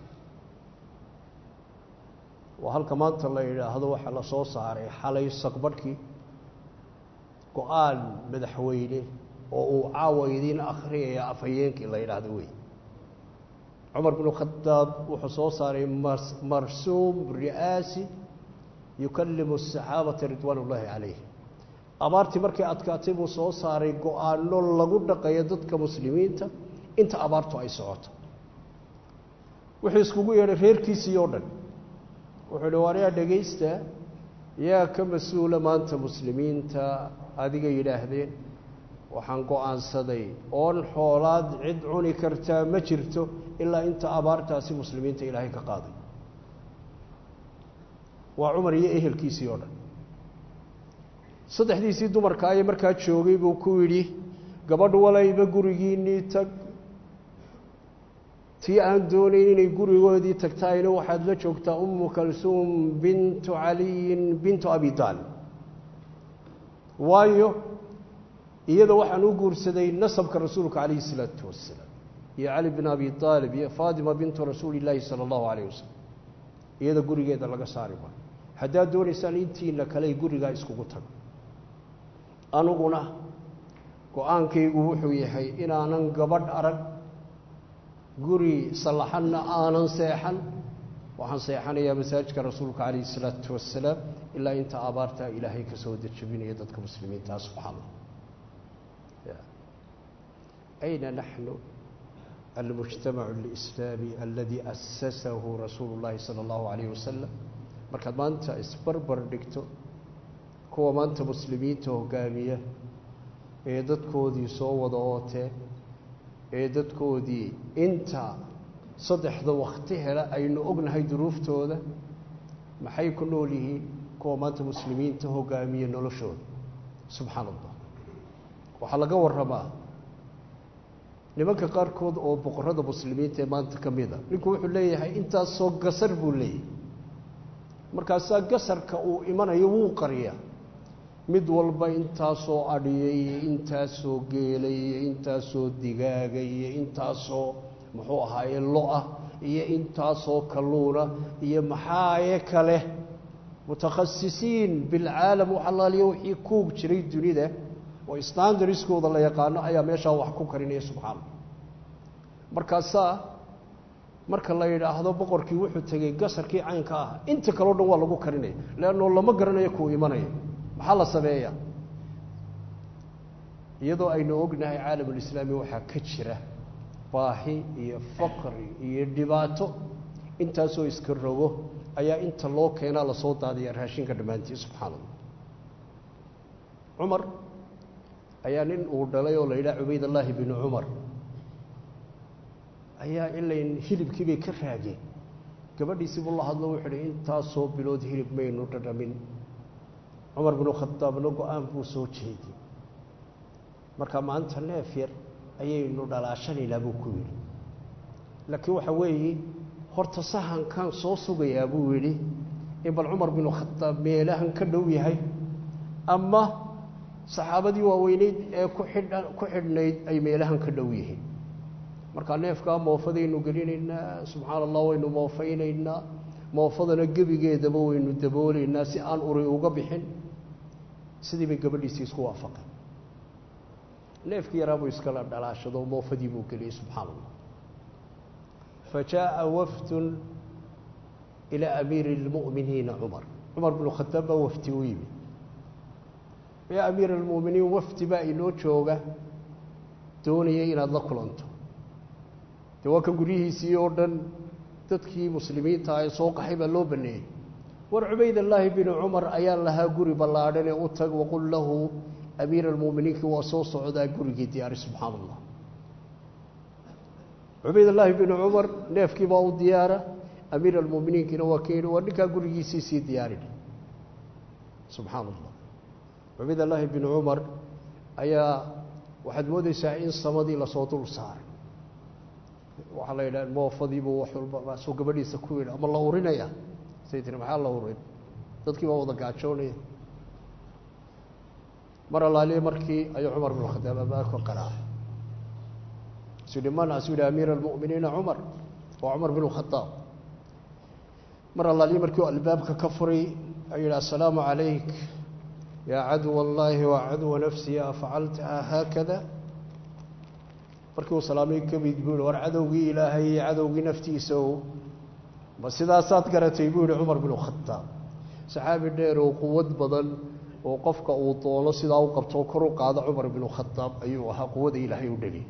waa halka maanta la yidhaahdo waxaa la soo saaray xalay saqbadhkii go-aan madaxweyne oo uu caawa idiin akhriyaya afhayeenkii la yidhaahdo wey cumar binu khataab wuxuu soo saaray marsuum ri'aasi yukallimu asaxaabata ridwaan ullaahi calayh abaartii markay adkaatay buu soo saaray go-aano lagu dhaqayo dadka muslimiinta inta abaartu ay socoto wuxuu iskugu yeedhay reerkiisii oo dhan wuxuu hi waanayaa dhegaysta yaa ka mas-uula maanta muslimiinta adiga yidhaahdeen waxaan go-aansaday oon xoolaad cid cuni kartaa ma jirto ilaa inta abaartaasi muslimiinta ilaahay ka qaaday waa cumar iyo ehelkiisii oo dhan saddexdiisii dumarka ayay markaa joogay buu ku yidhi gabadh walayba gurigiinnii tag tii aan doonayn inay gurigoodii tagtaayna waxaad la joogtaa ummu kalsuum bintu caliyin bintu abi taalib waayo iyada waxaan u guursaday nasabka rasuulka calayhi salaatu wasalaam iyo cali bin abi aalib iyo faatima bintu rasuuli illaahi sala allahu calayh wasalam iyada gurigeeda laga saari maayo haddaad doonaysaan intiina kale gurigaa iskugu tago aniguna go-aankaygu wuxuu yahay inaanan gabadh arag guri sallaxanna aanan seexan waxaan seexanayaa masaajidka rasuulka calayhi salaatu wasalaam ilaa inta abaartaa ilaahay ka soo dejabinaya dadka muslimiintaa subxaa allah ayna naxnu almujtamacu alislaami aladii asasahu rasuulu llaahi sala allahu calayh wasalam markaad maanta isbarbar dhigto kuwa maanta muslimiinta hoggaamiya ee dadkoodii soo wada ootee ee dadkoodii inta saddexda wakti hela aynu ognahay duruuftooda maxay ku nool yihiin kuwa maanta muslimiinta hoggaamiya noloshooda subxaana allah waxaa laga warramaa nimanka qaarkood oo boqorrada muslimiinta ee maanta ka mida ninku wuxuu leeyahay intaasoo gasar buu leeyahay markaasaa gasarka uu imanayo wuu qariyaa mid walba intaasoo adhiya iyo intaasoo geela iyo intaasoo digaaga iyo intaasoo muxuu ahaaye lo-ah iyo intaasoo kalluuna iyo maxaaye kale mutakhasisiin bilcaalam wax allaaliyo wixii kuug jiray dunida oo standariskooda la yaqaano ayaa meeshaa wax ku karinaya subxaana markaasaa marka la yidhaahdo boqorkii wuxuu tegey gasarkii caynka ah inta kaleo dhan waa lagu karinaya leanno lama garanayo kuu imanaya maxaa la sameeyaa iyadoo aynu ognahay caalamulislaami waxaa ka jira baahi iyo faqri iyo dhibaato intaasoo iska rogo ayaa inta loo keenaa la soo daadiya raashinka dhammaantii subxaana allah cumar ayaa nin uu dhalay oo la yidhaha cubaydallaahi binu cumar ayaa ilayn hilibkii bay ka raageen gabadhiisii buu la hadlo wuxuu hi intaasoo bilood hilib maynu dhadhamin cumar binu khadaabna go-aan buu soo jeediyey marka maanta neef yar ayaynu dhalaashanaynaa buu ku yidhi laakiin waxa weeye horta sahankan soo sugayaa buu yidhi in bal cumar binu khadaab meelahan ka dhow yahay ama saxaabadii waaweyneyd ee ku xidha ku xidhnayd ay meelahan ka dhow yihiin markaa neefkaa moofadaynu gelinaynaa subxaana allah waynu moofaynaynaa moofadana gebigeedaba waynu daboolaynaa si aan uri uga bixin sidii bay gabadhiisii isku waafaqeen neefkii yaraa buu iskala dhalaashado moofadii buu geliyey subxaana allah fa jaaءa wafdun ilaa amiiri اlmu'miniina cumar cumar binu khadaab baa wafdi u yimi yaa amiir almu'miniin wafdi baa inoo jooga doonayay inaad la kulanto dee waa kan guryihiisii oo dhan dadkii muslimiinta ay soo qaxay baa loo baneeyey war cubaydallaahi binu cumar ayaa lahaa guri ballaadhan ee u tag waqul lahu amiir almu'miniinkii waa soo socdaa gurigii diyaari subxaana allah cubaydallaahi binu cumar neefkii baa u diyaara amiir almu'miniinkiina waa ka yidhi waa ninkaa gurigiisii sii diyaarin subxaana allah cubaydallaahi binu cumar ayaa waxaad moodaysaa in samadii lasoo dul saaray waxaa la yidhaha moofadiibuu wax walba soo gabadhiisa ku yidhi ama la urinaya say tiri maxaa la urin dadkii baa wada gaajoonaya mar allaaliye markii ayuu cumar binu khadaab abaaka qaraacay suu yihi man asuu yihi amiira almu'miniina cumar waa cumar binu khadaab mar allaaliye markii uu albaabka ka furay ayuu yidhi assalaamu calayk yaa caduwa allaahi wa caduwa nafsiya afacaltaha haakada markii uu salaamay kamid buu yihi war cadowgii ilaahay iyo cadowgii naftiisa o ma sidaasaad garatay buu yihi cumar binu khadaab saxaabi dheer oo quwad badan oo qofka uu doono sidaa u qabto kor u qaado cumar binu khadaab ayuu ahaa quwada ilaahay u dheli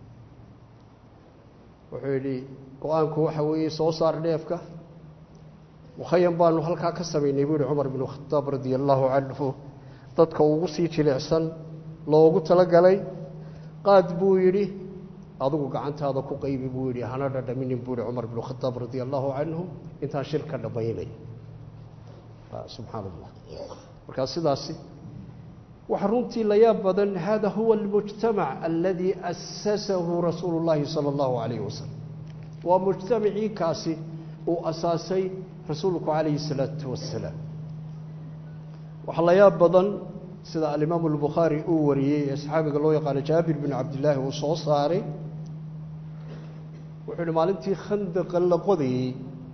wuxuu yidhi go-aanku waxa weeye soo saar neefka mukhayam baanu halkaa ka samaynay buu yihi cumar binu khadaab radia allaahu canhu dadka ugu sii jilicsan loogu talagalay qaad buu yidhi adigu gacantaada ku qaybi buu yidhi hana dhadhaminin buu yihi cumar binu khadaab radia allaahu canhu intaan shirka dhammaynay subxaana allah markaa sidaasi waxa runtii la yaab badan hada huwa almujtamac aladii asasahu rasuulu اllahi salى اllahu alayh wasalam waa mujtamacii kaasi uu asaasay rasuulku calayhi الsalaatu wasalaam waxaa la yaab badan sida alimaamu اlbukhaari uu wariyey ee saxaabiga loo yaqaano jaabir bin cabdillaahi uu soo saaray wuxuu yihi maalintii khandaqa la qodayey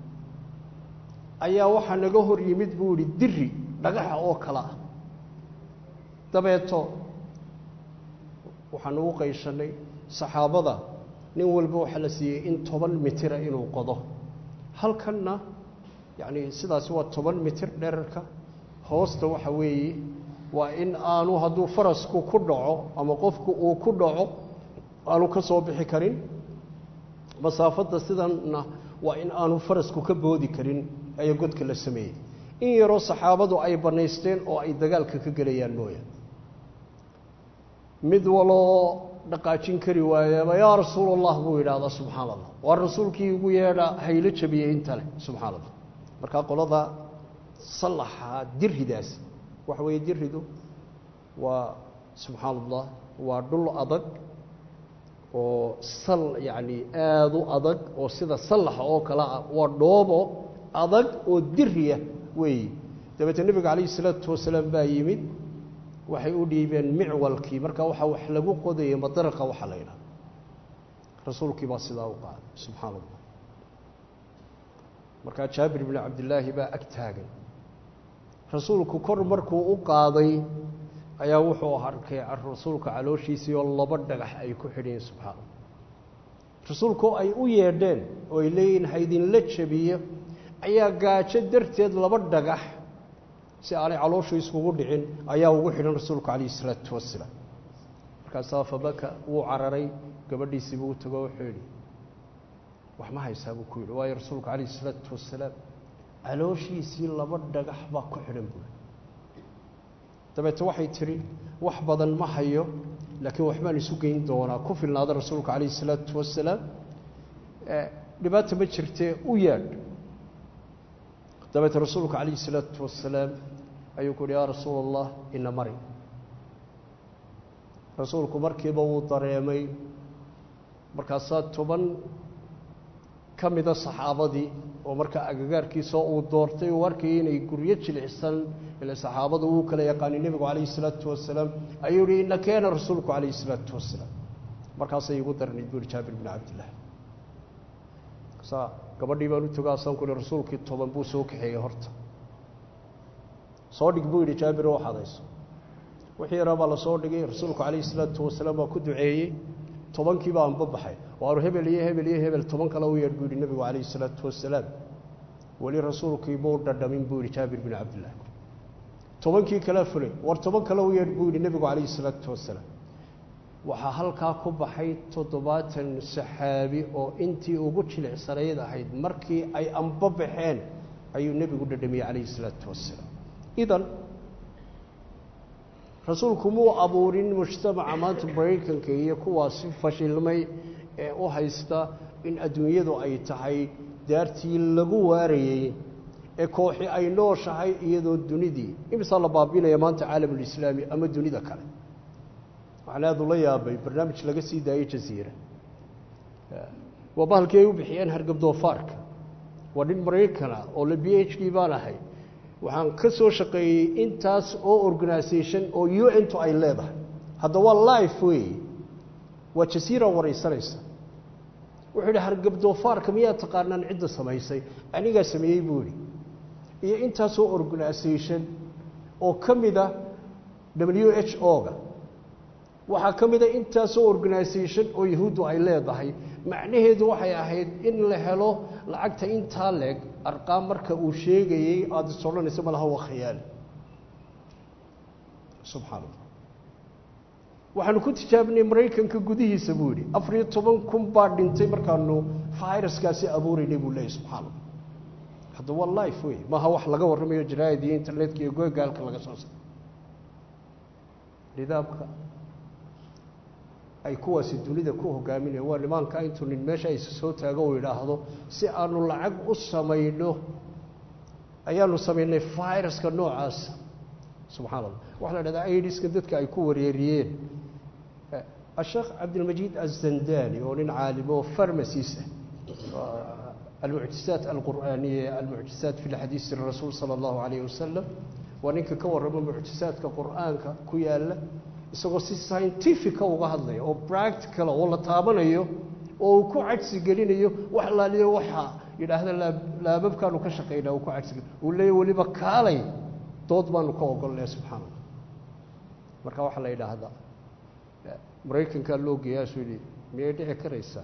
ayaa waxaa naga hor yimid buu yihi diri dhagaxa oo kale ah dabeeto waxaan ugu qayshanay saxaabada nin walba waxaa la siiyey in toban mitira inuu qodo halkanna yacni sidaasi waa toban mitir dherarka hoosta waxa weeye waa in aanu hadduu farasku ku dhaco ama qofku uu ku dhaco aanu ka soo bixi karin masaafadda sidanna waa in aanu farasku ka boodi karin ayaa godka la sameeyey in yaroo saxaabadu ay bannaysteen oo ay dagaalka ka gelayaan mooya mid waloo dhaqaajin kari waayaba yaa rasuul allah buu yidhaahdaa subxaana allah waa rasuulkii ugu yeedha haylo jabiyey inta leh subxaana allah markaa qolada sallaxa diridaasi waxa weeye diridu waa subxaana allah waa dhul adag oo sal yacni aada u adag oo sida sallaxa oo kale ah waa dhoobo adag oo diriya weeye dabeetee nebiga calayhi isalaatu wasalaam baa yimid waxay u dhiibeen micwalkii marka waxaa wax lagu qodayay madaraqa waxaa la yidhaha rasuulkii baa sidaa u qaaday subxaana allah markaa jaabir binu cabdillaahi baa ag taagan rasuulku kor markuu u qaaday ayaa wuxuu arkay rasuulka calooshiisii oo laba dhagax ay ku xidheen subxaana allah rasuulku ay u yeedheen oo ay leeyihin haydinla jabiyo ayaa gaajo darteed laba dhagax si aanay calooshu iskugu dhicin ayaa ugu xidhan rasuulku calayhi isalaatu wasalaam markaasaa fabaka wuu cararay gabadhiisii buu tago wuxuu yidhi wax ma haysaa buu ku yidhi waayo rasuulku calayhi salaatu wasalaam calooshiisii laba dhagax baa ku xidhan buui dabeete waxay tidhi wax badan ma hayo laakiin waxbaan isu geyn doonaa ku filnaada rasuulka calayhi salaatu wasalaam dhibaata ma jirtee u yaadh dabeete rasuulka calayhi salaatu wasalaam ayuu ku yidhi yaa rasuul allah ina mari rasuulku markiiba wuu dareemay markaasaa toban ka mida saxaabadii oo markaa agagaarkiisa uu doortay uu arkayay inay guryo jilicsan ila saxaabadu wuu kala yaqaanay nebigu calayhi salaatu wasalaam ayuu yihi ina keena rasuulku calayhi salaatu wasalaam markaasay igu daranayd buu yihi jaabir bin cabdillah saa gabadhii baan u togaasaan ku yihi rasuulkii toban buu soo kaxeeyey horta soo dhig buu yidhi jaabir oo xadayso wixii yaraa baa la soo dhigay rasuulku calayhi salaatu wasalaam baa ku duceeyey tobankii baa anba baxay waaru hebel iyo hebel iyo hebel toban kale u yeedh buu yidhi nebigu calayhi salaatu wasalaam weli rasuulkii buu dhadhamin buu yidhi jaabir bin cabdillah tobankii kale fulay war toban kale u yeedh buu yidhi nebigu calayhi salaatu wasalaam waxaa halkaa ku baxay toddobaatan saxaabi oo intii ugu jilicsanayd ahayd markii ay anba baxeen ayuu nebigu dhadhamiyey calayhi salaatu wasalaam idan rasuulku muu abuurin mujtamaca maanta maraykanka iyo kuwaasi fashilmay ee u haysta in adduunyadu ay tahay daartii lagu waarayey ee kooxi ay nooshahay iyadoo dunidii imisaa la baabinaya maanta caalamulislaami ama dunida kale waxaan aada ula yaabay barnaamij laga sii daayey jaziira waa bahalkii ay u bixiyeen hargabdoofaarka waa nin maraykana oo la b h d baan ahay waxaan ka soo shaqeeyey intaas oo organisation oo u n to ay leedahay hadda waa life wey waa jasiira waraysanaysa wuxuu yidhi hargabdoofaarka miyaa taqaanaan cidda samaysay anigaa sameeyey buu yidhi iyo intaasoo organisation oo ka mida w h o-ga waxaa ka mida intaasoo organisation oo yahuuddu ay leedahay macnaheedu waxay ahayd in la helo lacagta intaa leeg arqaam marka uu sheegayey aada is odhanaysa malaha waa khayaali subxaana allah waxaanu ku tijaabinay maraykanka gudihiisa buu yidhi afar iyo toban kun baa dhintay markaanu viruskaasi abuuraynay buu leeyahy subxaana allah hadda waa life wey maaha wax laga warramayo jaraa'id iyo internetka iyo googaalka laga soo saro nidaamka ay kuwaasi dunida ku hogaaminaya waa nimaanka intuu nin meesha aysa soo taago uu yidhaahdo si aanu lacag u samayno ayaanu samaynay viruska noocaasa subxaana allah waxaa la dhahdaa aidiska dadka ay ku wareeriyeen asheekh cabdilmajiid azandani oo nin caalim oo farmacis ah almucjisaat alqur'aaniya almucjisaat fi lxadiis rasuul sala allahu calayhi wasalam waa ninka ka warramo mucjisaadka qur'aanka ku yaalla isagoo si scientifica uga hadlaya oo practicala oo la taabanayo oo uu ku cajsi gelinayo wax laaliyo waxaa yidhaahda laababkaanu ka shaqaynaa uu ku cajsigel uu leeya weliba kaalay dood baanu ka ogolnay subxaana allah marka waxaa la yidhaahdaa maraykankaa loo geeyaasuu yidhi miyay dhici karaysaa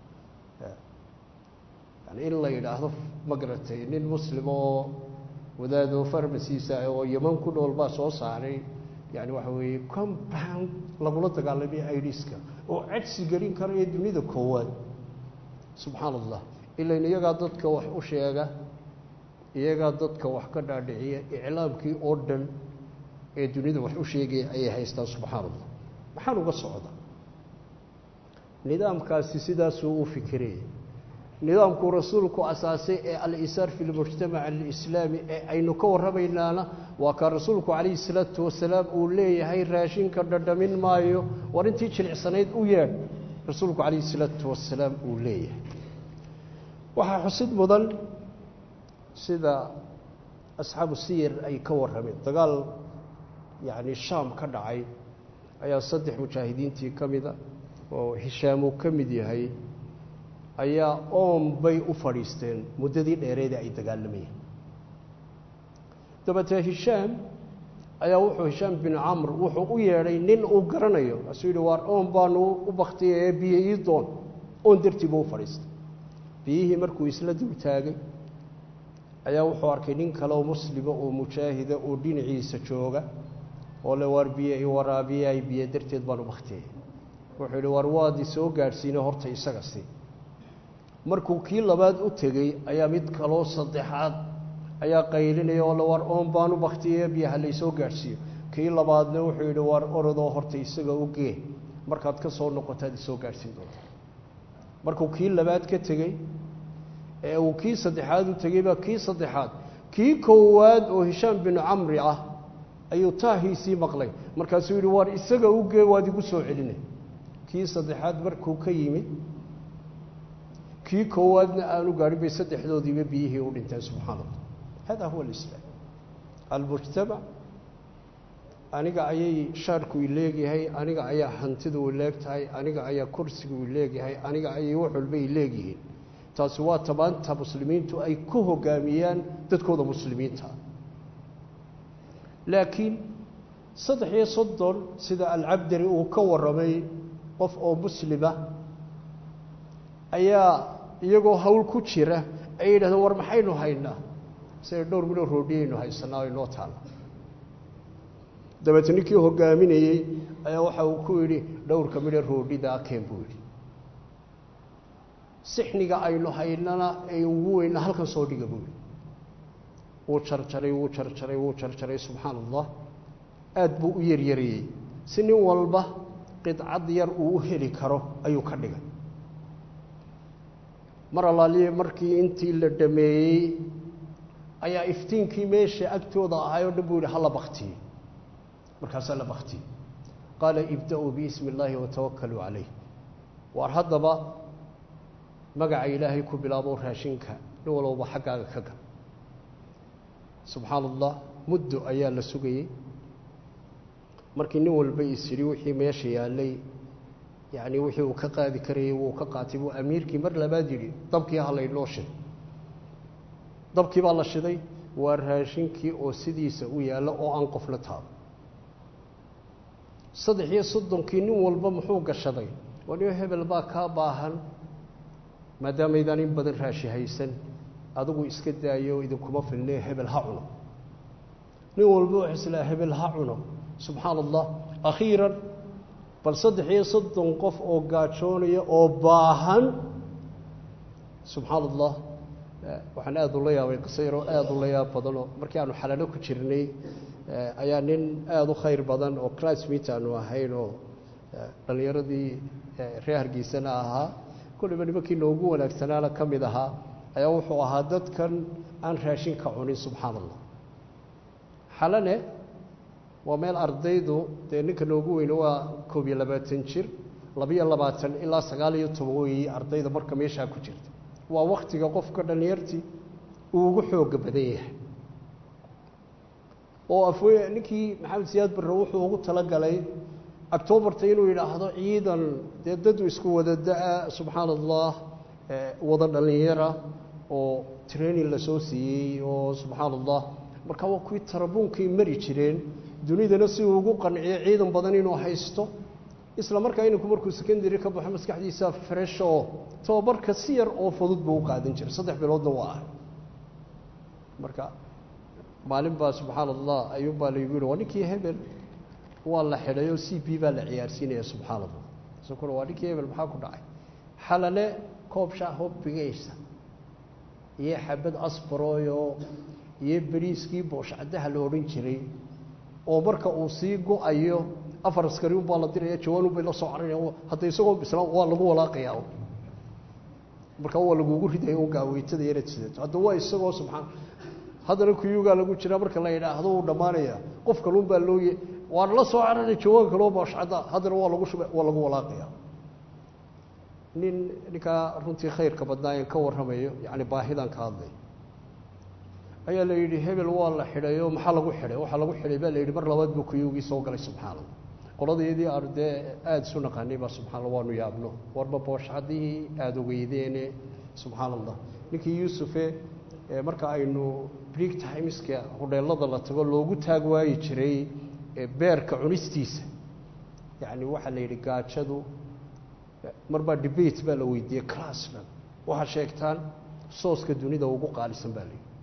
yani in la yidhaahdo ma garatay nin muslim oo wadaadoo farmasiisa oo yeman ku nool baa soo saaray yani waxa weeye compound lagula dagaalamay idiska oo cajsi gelin karaya dunida koowaad subxaana allah ilan iyagaa dadka wax u sheega iyagaa dadka wax ka dhaadhiciya iclaamkii oo dhan ee dunida wax u sheegaya ayay haystaan subxaana allah maxaan uga socda nidaamkaasi sidaasuu u fikirayay nidaamkuu rasuulku asaasay ee alisaar fi lmujtamac alislaami ee aynu ka warramaynaana waa kaa rasuulku calayhi salaatu wasalaam uu leeyahay raashinka dhadhamin maayo war intii jilicsanayd u yeedh rasuulku calayhi salaatu wasalaam uu leeyahay waxaa xusid mudan sida asxaabu siyar ay ka warrameen dagaal yacni shaam ka dhacay ayaa saddex mujaahidiintii ka mida oo hishaam uu ka mid yahay ayaa oom bay u fadhiisteen muddadii dheereeda ay dagaalamayeen dabeetee hishaam ayaa wuxuu hishaam bin camr wuxuu u yeedhay nin uu garanayo asuu yidhi waar oom baanu u baktiyay ee biyo ii doon oon dartii buu u fadhiistay biyihii markuu isla dul taagay ayaa wuxuu arkay nin kale oo muslima oo mujaahida oo dhinaciisa jooga oo le waar biyo i waraabiyay biyo darteed baan u baktiyay wuxuu yidhi war waadi soo gaadhsiina horta isaga si markuu kii labaad u tegey ayaa mid kaloo saddexaad ayaa qaylinaya oo la war oon baanu baktiyee biyaha laysoo gaadhsiiyo kii labaadna wuxuu yidhi war orodoo horta isaga u gee markaad ka soo noqotaad isoo gaadhsiin doonta markuu kii labaad ka tegey ee uu kii saddexaad u tegey baa kii saddexaad kii koowaad oo hishaam binu camri ah ayuu taahiisii maqlay markaasuu yidhi war isaga u gee waad igu soo celinay kii saddexaad markuu ka yimid kii koowaadna aanu gaadhin bay saddexdoodiiba biyihii u dhinteen subxaana allah hada huwa alislaam almujtamac aniga ayay shaarku ileegyahay aniga ayaa hantidu ileeg tahay aniga ayaa kursigu ileegyahay aniga ayay wax walba ileegyihiin taasi waa tamaanta muslimiintu ay ku hogaamiyaan dadkooda muslimiinta laakiin saddex iyo soddon sida alcabdari uu ka warramay qof oo muslima ayaa iyagoo hawl ku jira ay yidhahdeen war maxaynu haynaa sida dhowr midhoo roodhiyaynu haysanaa inoo taala dabeetna ninkii hogaaminayey ayaa waxa uu ku yidhi dhowrka midho roodhidaa keen buu yidhi sixniga aynu haynana ee ugu weyna halkan soo dhiga buu yidhi wuu jarjaray wuu jarjaray wuu jarjaray subxaana allah aad buu u yaryareeyey si nin walba qidcad yar uu u heli karo ayuu ka dhigay mar allaaliye markii intii la dhameeyey ayaa iftiinkii meesha agtooda ahay oo dhan buu yidhi hala baktiyey markaasaa la baktiyey qaala ibda-uu biismi illaahi watawakkaluu calayh waar haddaba magaca ilaahay ku bilaabo raashinka nin walowba xaggaaga ka gal subxaana allah muddo ayaa la sugayey markii nin walba is yidhi wixii meesha yaallay yacni wixii uu ka qaadi karayey wuu ka qaatay buu amiirkii mar labaad yidhi dabkii ha laynoo shiday dabkii baa la shiday waa raashinkii oo sidiisa u yaalla oo aan qofla taabo saddex iyo soddonkii nin walba muxuu gashaday waa nin hebel baa kaa baahan maadaamaydaan in badan raashi haysan adigu iska daayo idinkuma filnee hebel ha cuno nin walba wax islaa hebel ha cuno subxaana allah akhiiran bal saddex iyo soddon qof oo gaajoonaya oo baahan subxaana allah waxaan aada ula yaabay qiso yaroo aada ula yaab badanoo markii aanu xalalo ku jirnay ayaa nin aada u khayr badan oo classmate aanu ahayn oo dhallinyaradii reer hargeysana ahaa kulliba nimankii noogu wanaagsanaana ka mid ahaa ayaa wuxuu ahaa dadkan aan raashinka cunin subxaana allah xalane waa meel ardaydu dee ninka noogu weyne waa koob iyo labaatan jir labiyo labaatan ilaa sagaal iyo toban weeyey ardayda marka meeshaa ku jirta waa waktiga qofka dhallinyartii uu ugu xooga badan yahay oo afwe ninkii maxamed siyaad barre wuxuu ugu talagalay octoobarta inuu yidhaahdo ciidan dee dadu isku wada da-a subxaana allah wada dhallinyara oo training lasoo siiyey oo subxaana allah marka waa kuwii tarabuunkay mari jireen dunidana si uu ugu qanciyo ciidan badan inuu haysto isla markaa inanku markuu secondary ka baxo maskaxdiisa fresh oo tababarka si yar oo fudud buu u qaadan jiray saddex biloodna waa ahay marka maalin baa subxaana allah ayuun baa laygu yihi waa ninkii hebel waa la xidhay oo c b baa la ciyaarsiinaya subxaana allah isaguna waa ninkii hebel maxaa ku dhacay xalale koob shaahoo bigaysa iyo xabad asbarooyo iyo beriiskii booshcadaha la odhan jiray oo marka uu sii go-ayo afar askari un baa la diraya jawaanun bay la soo carinaya hadda isagoo bislaan waa lagu walaaqayaa marka waa lagugu ridaya un gaaweytada yaraad sidato hadda waa isagoo subxaan haddana kuyugaa lagu jiraa marka la yidhaahdo wuu dhammaanaya qof kalun baa loo ye waana la soo carinaya jawaan kaloo booshcada haddana waa lagu shuba waa lagu walaaqaya nin ninkaa runtii khayrka badnaayen ka warramayo yacni baahidan ka hadlay ayaa la yidhi hebel waa la xidhayo maxaa lagu xidhay waxaa lagu xidhay baa la yidhi mar labaad buu kuyugii soo galay subxaana allah qoladayadii aanu dee aada isu naqaanay baa subxana allah waanu yaabno warba booshcadihii aada ogeydeene subxaana allah ninkii yuusufe marka aynu break timeska hodheelada la tago loogu taag waayi jiray beerka cunistiisa yacni waxaa la yidhi gaajadu mar baa debate baa la weydiiyey classman waxaa sheegtaan sooska dunida ugu qaalisan baa la yidhi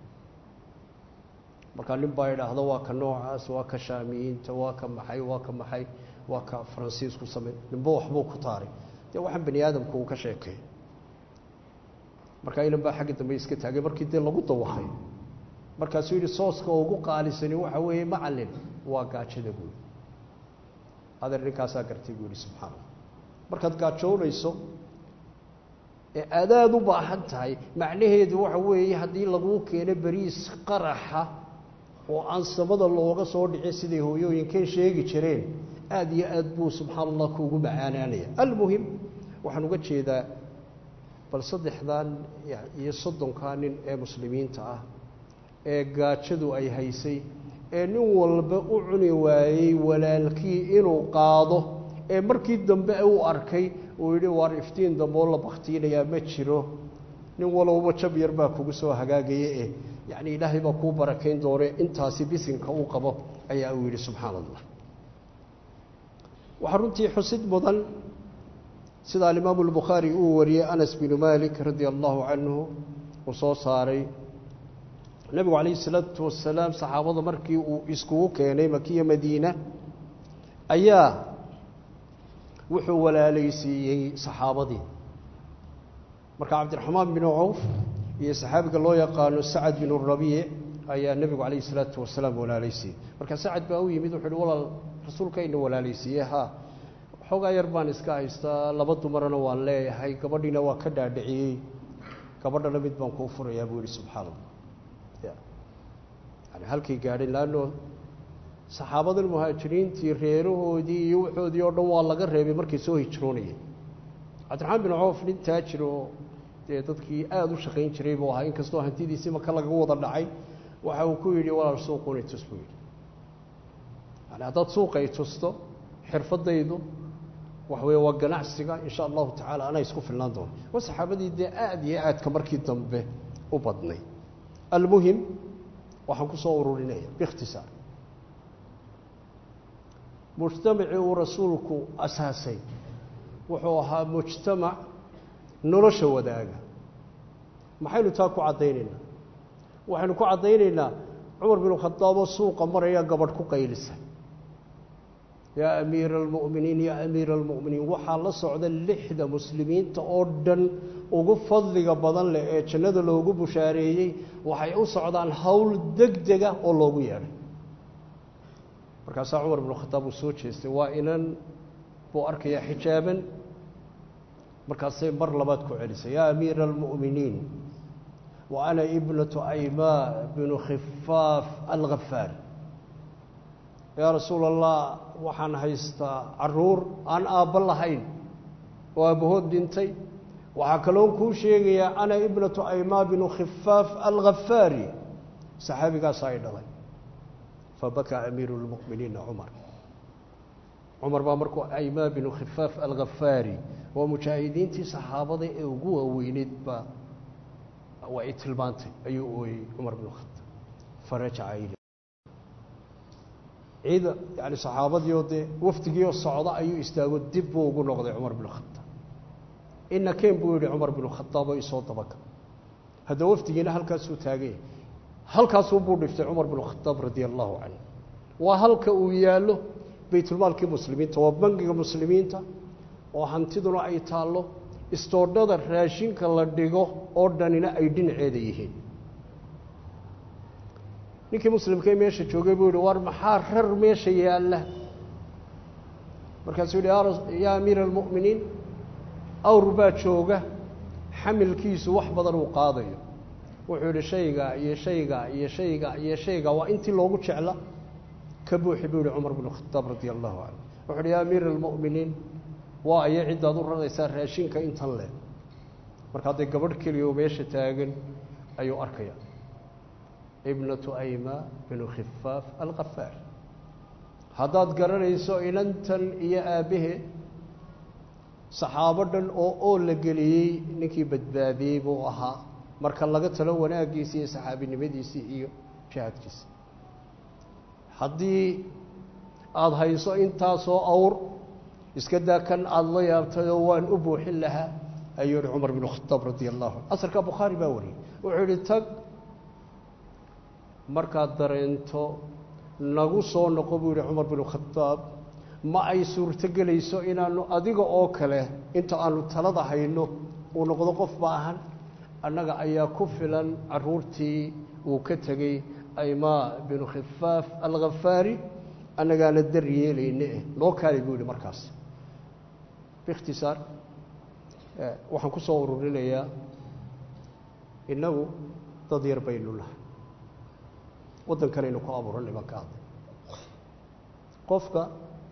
markaa nin baa idhaahdo waa ka noocaas waa ka shaamiyiinta waa ka maxay waa ka maxay waa ka faransiisku samey ninba waxbuu ku taaray dee waxaan bani aadamku uu ka sheekay markaa inan baa xagga dambe iska taagay markii dee lagu dawaqay markaasuu yidhi sooska ugu qaalisani waxa weeye macallin waa gaajada guud adeer ninkaasaa gartay buu yidhi subxaana allah markaad gaajoonayso ee aadaad u baahan tahay macnaheedu waxa weeye haddii laguu keeno beriis qaraxa oo aan samada looga soo dhicin siday hooyooyinkeen sheegi jireen aada iyo aad buu subxaana allah kuugu macaanaanaya almuhim waxaan uga jeedaa bal saddexdan iyo soddonkaa nin ee muslimiinta ah ee gaajadu ay haysay ee nin walba u cuni waayey walaalkii inuu qaado ee markii dambe u arkay uu yidhi waar iftiin dambe oo la baktiinayaa ma jiro nin walowba jab yar baa kugu soo hagaagaya eh yacni ilaahay baa kuu barakayn doone intaasi bisinka uu qabo ayaa uu yidhi subxaana allah waxaa runtii xusid mudan sida alimaamu albukhaari uu wariyey anas binu malik radia allahu canhu uu soo saaray nebigu calayhi isalaatu wasalaam saxaabada markii uu iskugu keenay makiya madiina ayaa wuxuu walaalaysiiyey saxaabadii marka cabdiraxmaan binu cawf iyo saxaabiga loo yaqaano sacad binu rabiic ayaa nebigu calayhi isalaatu wasalaam walaalaysiiyey marka sacad baa u yimid wuxuu uhi walaal rasuulkayna walaalaysiiye ha xoogaa yar baan iska haystaa laba dumarana waan leeyahay gabadhiina waa ka dhaadhiciyey gabadhana mid baan kuu furayaa buu yihi subxaana allah yani halkay gaadhin laanno saxaabadan muhaajiriintii reerahoodii iyo waxoodii oo dhan waa laga reebay markay soo hijroonayeen cabdiraxmaan bin cawf nin taajir oo dee dadkii aada u shaqayn jiray buu ahaa inkastoo hantidiisii maka laga wada dhacay waxa uu ku yidhi walaal suuquni tus buu yidhi yani haddaad suuqa ay tusto xirfadaydu waxa weeye waa ganacsiga in sha allahu tacaala anaa isku filnaan doono waa saxaabadii dee aada iyo aadka markii dambe u badnay almuhim waxaan ku soo ururinaya biikhtisaar mujtamacii uu rasuulku asaasay wuxuu ahaa mujtamac nolosha wadaaga maxaynu taa ku caddaynaynaa waxaynu ku caddaynaynaa cumar binu khadaaboo suuqa maraya gabadh ku qaylisa yaa amiira almu'miniin yaa amiira almu'miniin waxaa la socda lixda muslimiinta oo dhan ugu fadliga badan leh ee jannada loogu bushaareeyey waxay u socdaan hawl degdega oo loogu yeedhay markaasaa cumar binu khadaab uu soo jeestay waa inan buu arkayaa xijaaban markaasay mar labaad ku celisay yaa amiira almu'miniin wa ana ibnatu aymaa binu khifaaf alghafaar yaa rasuul allah waxaan haystaa caruur aan aabba lahayn oo aabbahood dhintay waxaa kaloon kuu sheegayaa ana ibnatu aymaa binu khifaaf alghafaari saxaabigaasa ay dhalay fabakaa amiiru lmu'miniina cumar cumar baa markuu aymaa binu khifaaf alghafaari waa mujaahidiintii saxaabada ee ugu waaweyneyd baa waa ay tilmaantay ayuu ooyey cumar binu khataab farajaca ilay ciida yani saxaabadii oo dee wafdigii oo socda ayuu istaago dib buu ugu noqday cumar binu khataab ina keen buu yihi cumar binu khataab oo isoo dabaga hadda wafdigiina halkaasuu taagay halkaasuu buu dhiftay cumar binu khataab radia allahu canhu waa halka uu yaallo baytulmaalkii muslimiinta waa bangiga muslimiinta oo hantiduna ay taallo istoodhada raashinka la dhigo oo dhanina ay dhinaceeda yihiin ninkii muslimkee meesha joogay buu yihi war maxaa rar meesha yaalla markaasuu yihi yaa amiira almu'miniin awr baa jooga xamilkiisu wax badan uu qaadayo wuxuu yidhi shaygaa iyo shaygaa iyo shaygaa iyo shaygaa waa intii loogu jecla ka buuxi buu yihi cumar binu khataab radia allahu canhu wuxu uhi yaa amiira almu'miniin waa aya ciddaad u raraysaa raashinka intan leh marka hadday gabadh keliya oo meesha taagan ayuu arkaya ibnatu aymaa binu khifaaf alghafaar haddaad garanayso inantan iyo aabbaheed saxaabo dhan oo oo la geliyey ninkii badbaadiyey buu ahaa marka laga talo wanaaggiisii iyo saxaabinimadiisii iyo jihaadkiisa haddii aada hayso intaasoo awr iska daa kan aada la yaabtayoo waan u buuxin lahaa ayuu yihi cumar binu khataab radia allahu canhu asarka bukhaari baa wariyey wuxuu yihi tag markaad dareento nagu soo noqo buu yihi cumar binu khataab ma ay suurtagelayso inaanu adiga oo kale inta aanu talada hayno uu noqdo qof baahan annaga ayaa ku filan caruurtii uu ka tegey aymaa binu khifaaf alkhafaari annagaana dar yeelayne noo kaali buu yidhi markaas biikhtisaar waxaan ku soo ururinayaa innagu dad yar baynu lahay waddankanaynu ku abuuran nimanka hadda qofka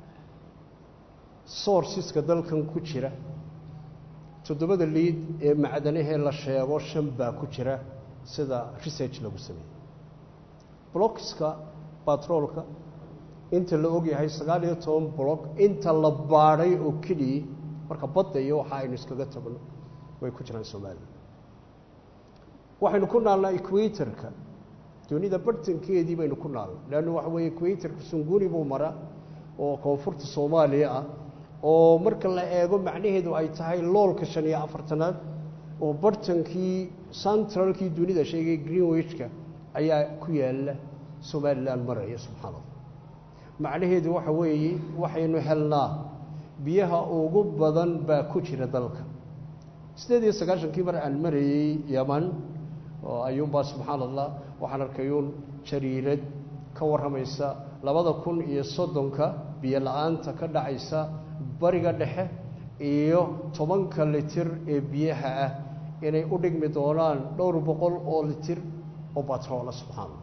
sourceska dalkan ku jira toddobada liid ee macdanahee la sheego shan baa ku jira sida research lagu sameeyey blocska batroolka inta la ogyahay sagaal iyo toban block inta la baadhay oo keliya marka badda iyo waxa aynu iskaga tagno way ku jiraan Soomaaliya waxaynu ku naalnaa equatorka dunida bartankeedii baynu ku naalnaa laana waxa weeye equatorka sunguni buu mara oo koonfurta Soomaaliya ah oo marka la eego macnaheedu ay tahay loolka shan iyo afartanaad oo bartankii centralkii dunida sheegay Greenwich-ka ayaa ku yaala Soomaaliland maraya subxaanallah macnaheedu waxa weeye waxaynu helnaa biyaha ugu badan baa ku jira dalka sideed iyo sagaashan kii mar aan marayay Yaman oo ayuunbaa subxaanallah waxaan arkayuun jariirad ka warramaysa labada kun iyo soddonka biyo la-aanta ka dhacaysa bariga dhexe iyo tobanka litir ee biyaha ah inay u dhigmi doonaan dhowr boqol oo litir oo batrool subxaanallah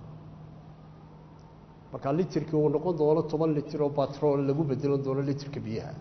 marka litirkii uu noqon doono toban litir oo batrool lagu bedelan doono litirka biyaha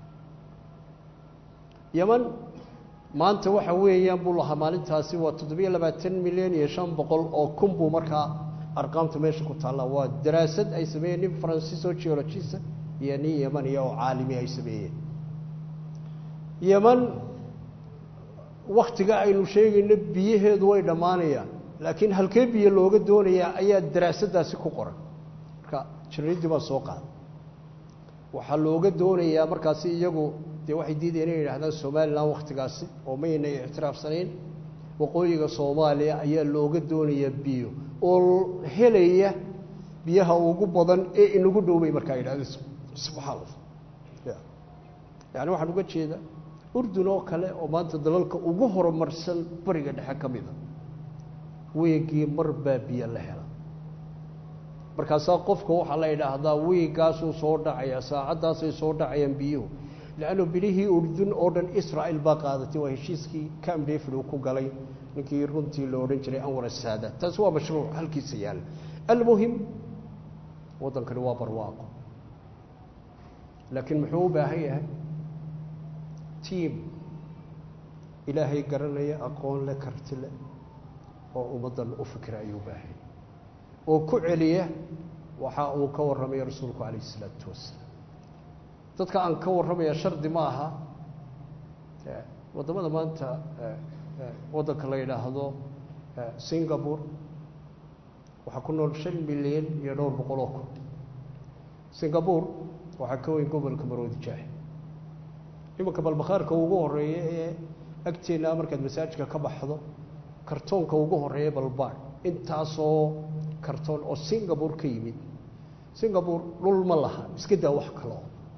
Yaman maanta waxa weeyaan buu lahaa maalintaasi waa toddoba iyo labaatan milyan iyo shan boqol oo kun buu markaa arqaamta meesha ku taala waa daraasad ay sameeyeen nin Francis oo geologist iyo nin Yaman iyo caalimi ay sameeyeen Yaman waqtiga aynu sheegayno biyaheedu way dhamaanayaan laakiin halkee biyo looga doonayaa ayaa daraasadaasi ku qoran marka jiridii baa soo qaad waxa looga doonayaa markaasi iyagu dee waxay diideen inay yiraahdaan Soomaaliland waqtigaasi oo mayna ictiraafsanayn waqooyiga Soomaaliya ayaa looga doonayaa biyo oo helaya biyaha ugu badan ee inagu dhowbay markaa yiraahdaan subxaanallah yaani waxaan uga jeedaa Urdun oo kale oo maanta dalalka ugu horumarsan bariga dhexe ka mid ah weegii marba biyo la helo markaas qofka waxa la yiraahdaa weegaas uu soo dhacaya saacadaas ay soo dhacayaan biyo laano bilihii Urdun oo dhan Israa'iil baa qaadatay waa heshiiskii Camp David uu ku galay ninkii runtii loo oran jiray Anwar al-Saadaat taas waa mashruuc halkiisa yaal almuhim wadankan waa barwaaqo laakiin muxuu u baahan yahay team ilaahay garanaya aqoon la karti leh oo ummadan u fikra ayuu baahan oo ku celiya waxa uu ka warramay rasuulku kaleey salaatu wasalaam dadka aan ka warramaya shardi ma aha wadamada maanta wadanka la yiraahdo Singapore waxa ku nool shan milyan iyo dhowr boqol oo kun Singapore waxa ka weyn gobolka Maroodi Jeex imanka balbakhaarka ugu horeeya ee agteena markaad masaajidka ka baxdo kartoonka ugu horeeya balbaar intaasoo kartoon oo Singapore ka yimid Singapore dhul ma laha iska daa wax kale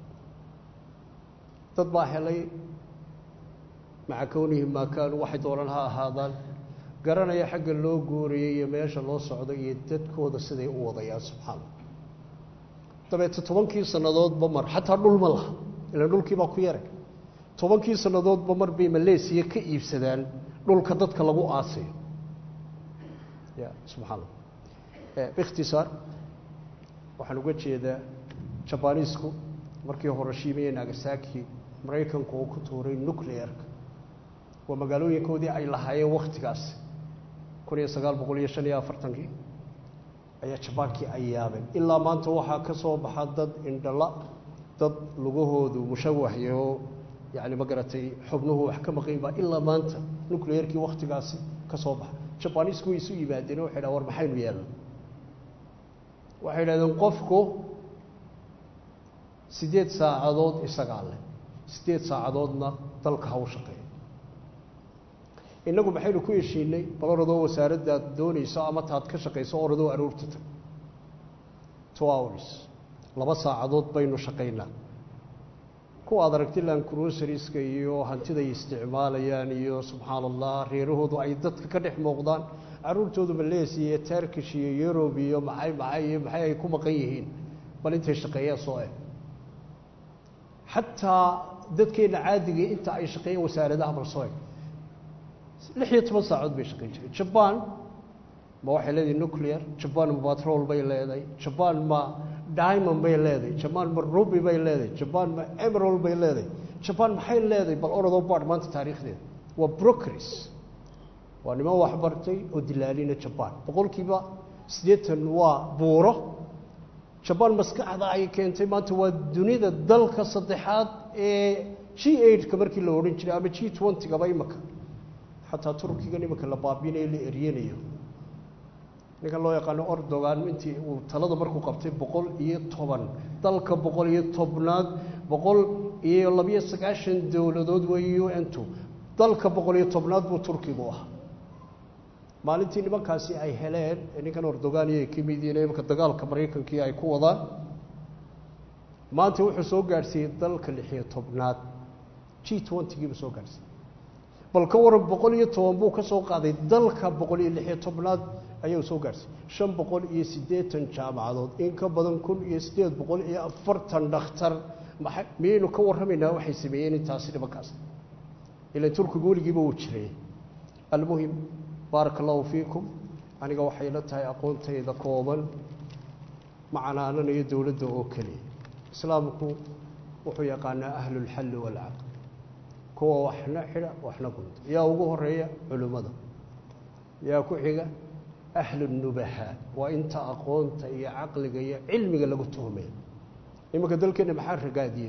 dad baa helay maca kownihim ma kaanu waxay dooran ha ahaadaan garanaya xagga loo gooriyay iyo meesha loo socdo iyo dadkooda siday u wadayaan subxaanallah dabeeta tobankii sanadoodba mar xataa dhul ma laha ilaa dhulkii baa ku yaray tobankii sanadoodba mar bay Malaysia ka iibsadaan dhulka dadka lagu aasayo ya subxaanallah ee biikhtisaar waxaan uga jeedaa Japanisku markii Hiroshima iyo Nagasaki Mareykanku uu ku tuuray nuclearka waa magaalooyinkoodii ay lahaayeen waqtigaas kun iyo sagaal boqol iyo shan iyo afartan ayaa Japankii ay yaabeen ilaa maanta waxa ka soo baxa dad indhala dad lugahoodu mushawahyo yaani magaratay xubnuhu wax ka maqayba ilaa maanta nuclearkii waqtigaasi ka soo baxa Japanisku isu yimaadeen oo xidha war maxaynu yeelno waxay yiraahdeen qofku sideed saacadood isaga leh sideed saacadoodna dalka ha u shaqeeyo inagu maxaynu ku heshiinay balorado wasaaradda doonaysa ama taad ka shaqeyso orado aroorta two hours laba saacadood baynu shaqeynaa kuwa aad aragti land cruiserska iyo hantiday isticmaalayaan iyo subxaan allah reerahoodu ay dadka ka dhex muuqdaan caruurtoodu Malaysia iyo Turkish iyo Europe iyo maxay maxay iyo maxay ay ku maqan yihiin bal intay shaqeeyaan soo ah xataa dadkeena caadiga inta ay shaqeeyaan wasaaradaha bal soo lix iyo toban saacadood bay shaqeyn jireen Japan ma waxay leedahay nuclear Japan ma petrol bay leedahay Japan ma diamond bay leedahay Japan ma ruby bay leedahay Japan ma emerald bay leedahay Japan maxay leedahay bal orado baad maanta taariikhdeeda waa brokers waa niman wax bartay oo dilaalina Japan boqolkiiba siddeetan waa buuro Japan maskaxda ay keentay maanta waa dunida dalka saddexaad ee G eight ka markii la oran jiray ama G twenty ga bay imaka xataa Turkiga nimanka la baabinay la eriyanayo ninka loo yaqaan Erdogan intii uu talada markuu qabtay boqol iyo toban dalka boqol iyo tobnaad boqol iyo laba iyo sagaashan dawladood way U N two dalka boqol iyo tobnaad buu Turkigu ah maalintii nimankaasi ay heleen ninkan Erdogan iyo kimidina imka dagaalka Mareykanka ay ku wadaan maanta wuxuu soo gaarsiiyay dalka lix iyo tobnaad G twenty giiba soo gaarsiiyay bal ka waran boqol iyo toban buu ka soo qaaday dalka boqol iyo lix iyo tobnaad ayuu soo gaarsiiyay shan boqol iyo siddeetan jaamacadood in ka badan kun iyo siddeed boqol iyo afartan dhakhtar maxay miyaynu ka warramaynaa waxay sameeyeen intaasi nimankaas ilaa Turkigu weligiiba uu jiray almuhim barakallahu fiikum aniga waxay la tahay aqoontayda kooban macnaana iyo dawladda oo kaliya islaamku wuxuu yaqaanaa ahlul hal wal aqd kuwa waxna xira waxna gunta yaa ugu horeeya culimada yaa ku xiga ahlul nubaha wa inta aqoonta iyo aqliga iyo cilmiga lagu tuhmay imaka dalkeena maxaa ragaadiyay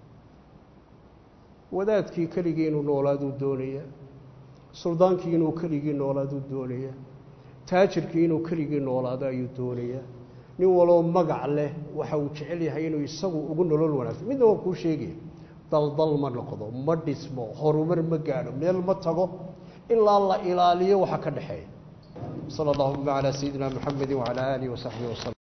wadaadkii kaligii inuu noolaadu doonaya suldaankii inuu kaligii noolaadu doonaya taajirkii inuu kaligii noolaado ayuu doonaya nin waloo magac leh waxa uu jecel yahay inuu isagu ugu nolol wanaagsan midna waa kuu sheegaya daldal ma noqdo ma dhismo horumar ma gaadho meel ma tago ilaa la ilaaliyo waxa ka dhaxeeya sallallahu alayhi wa sallam sayyidina Muhammad wa ala alihi wa sahbihi wa sallam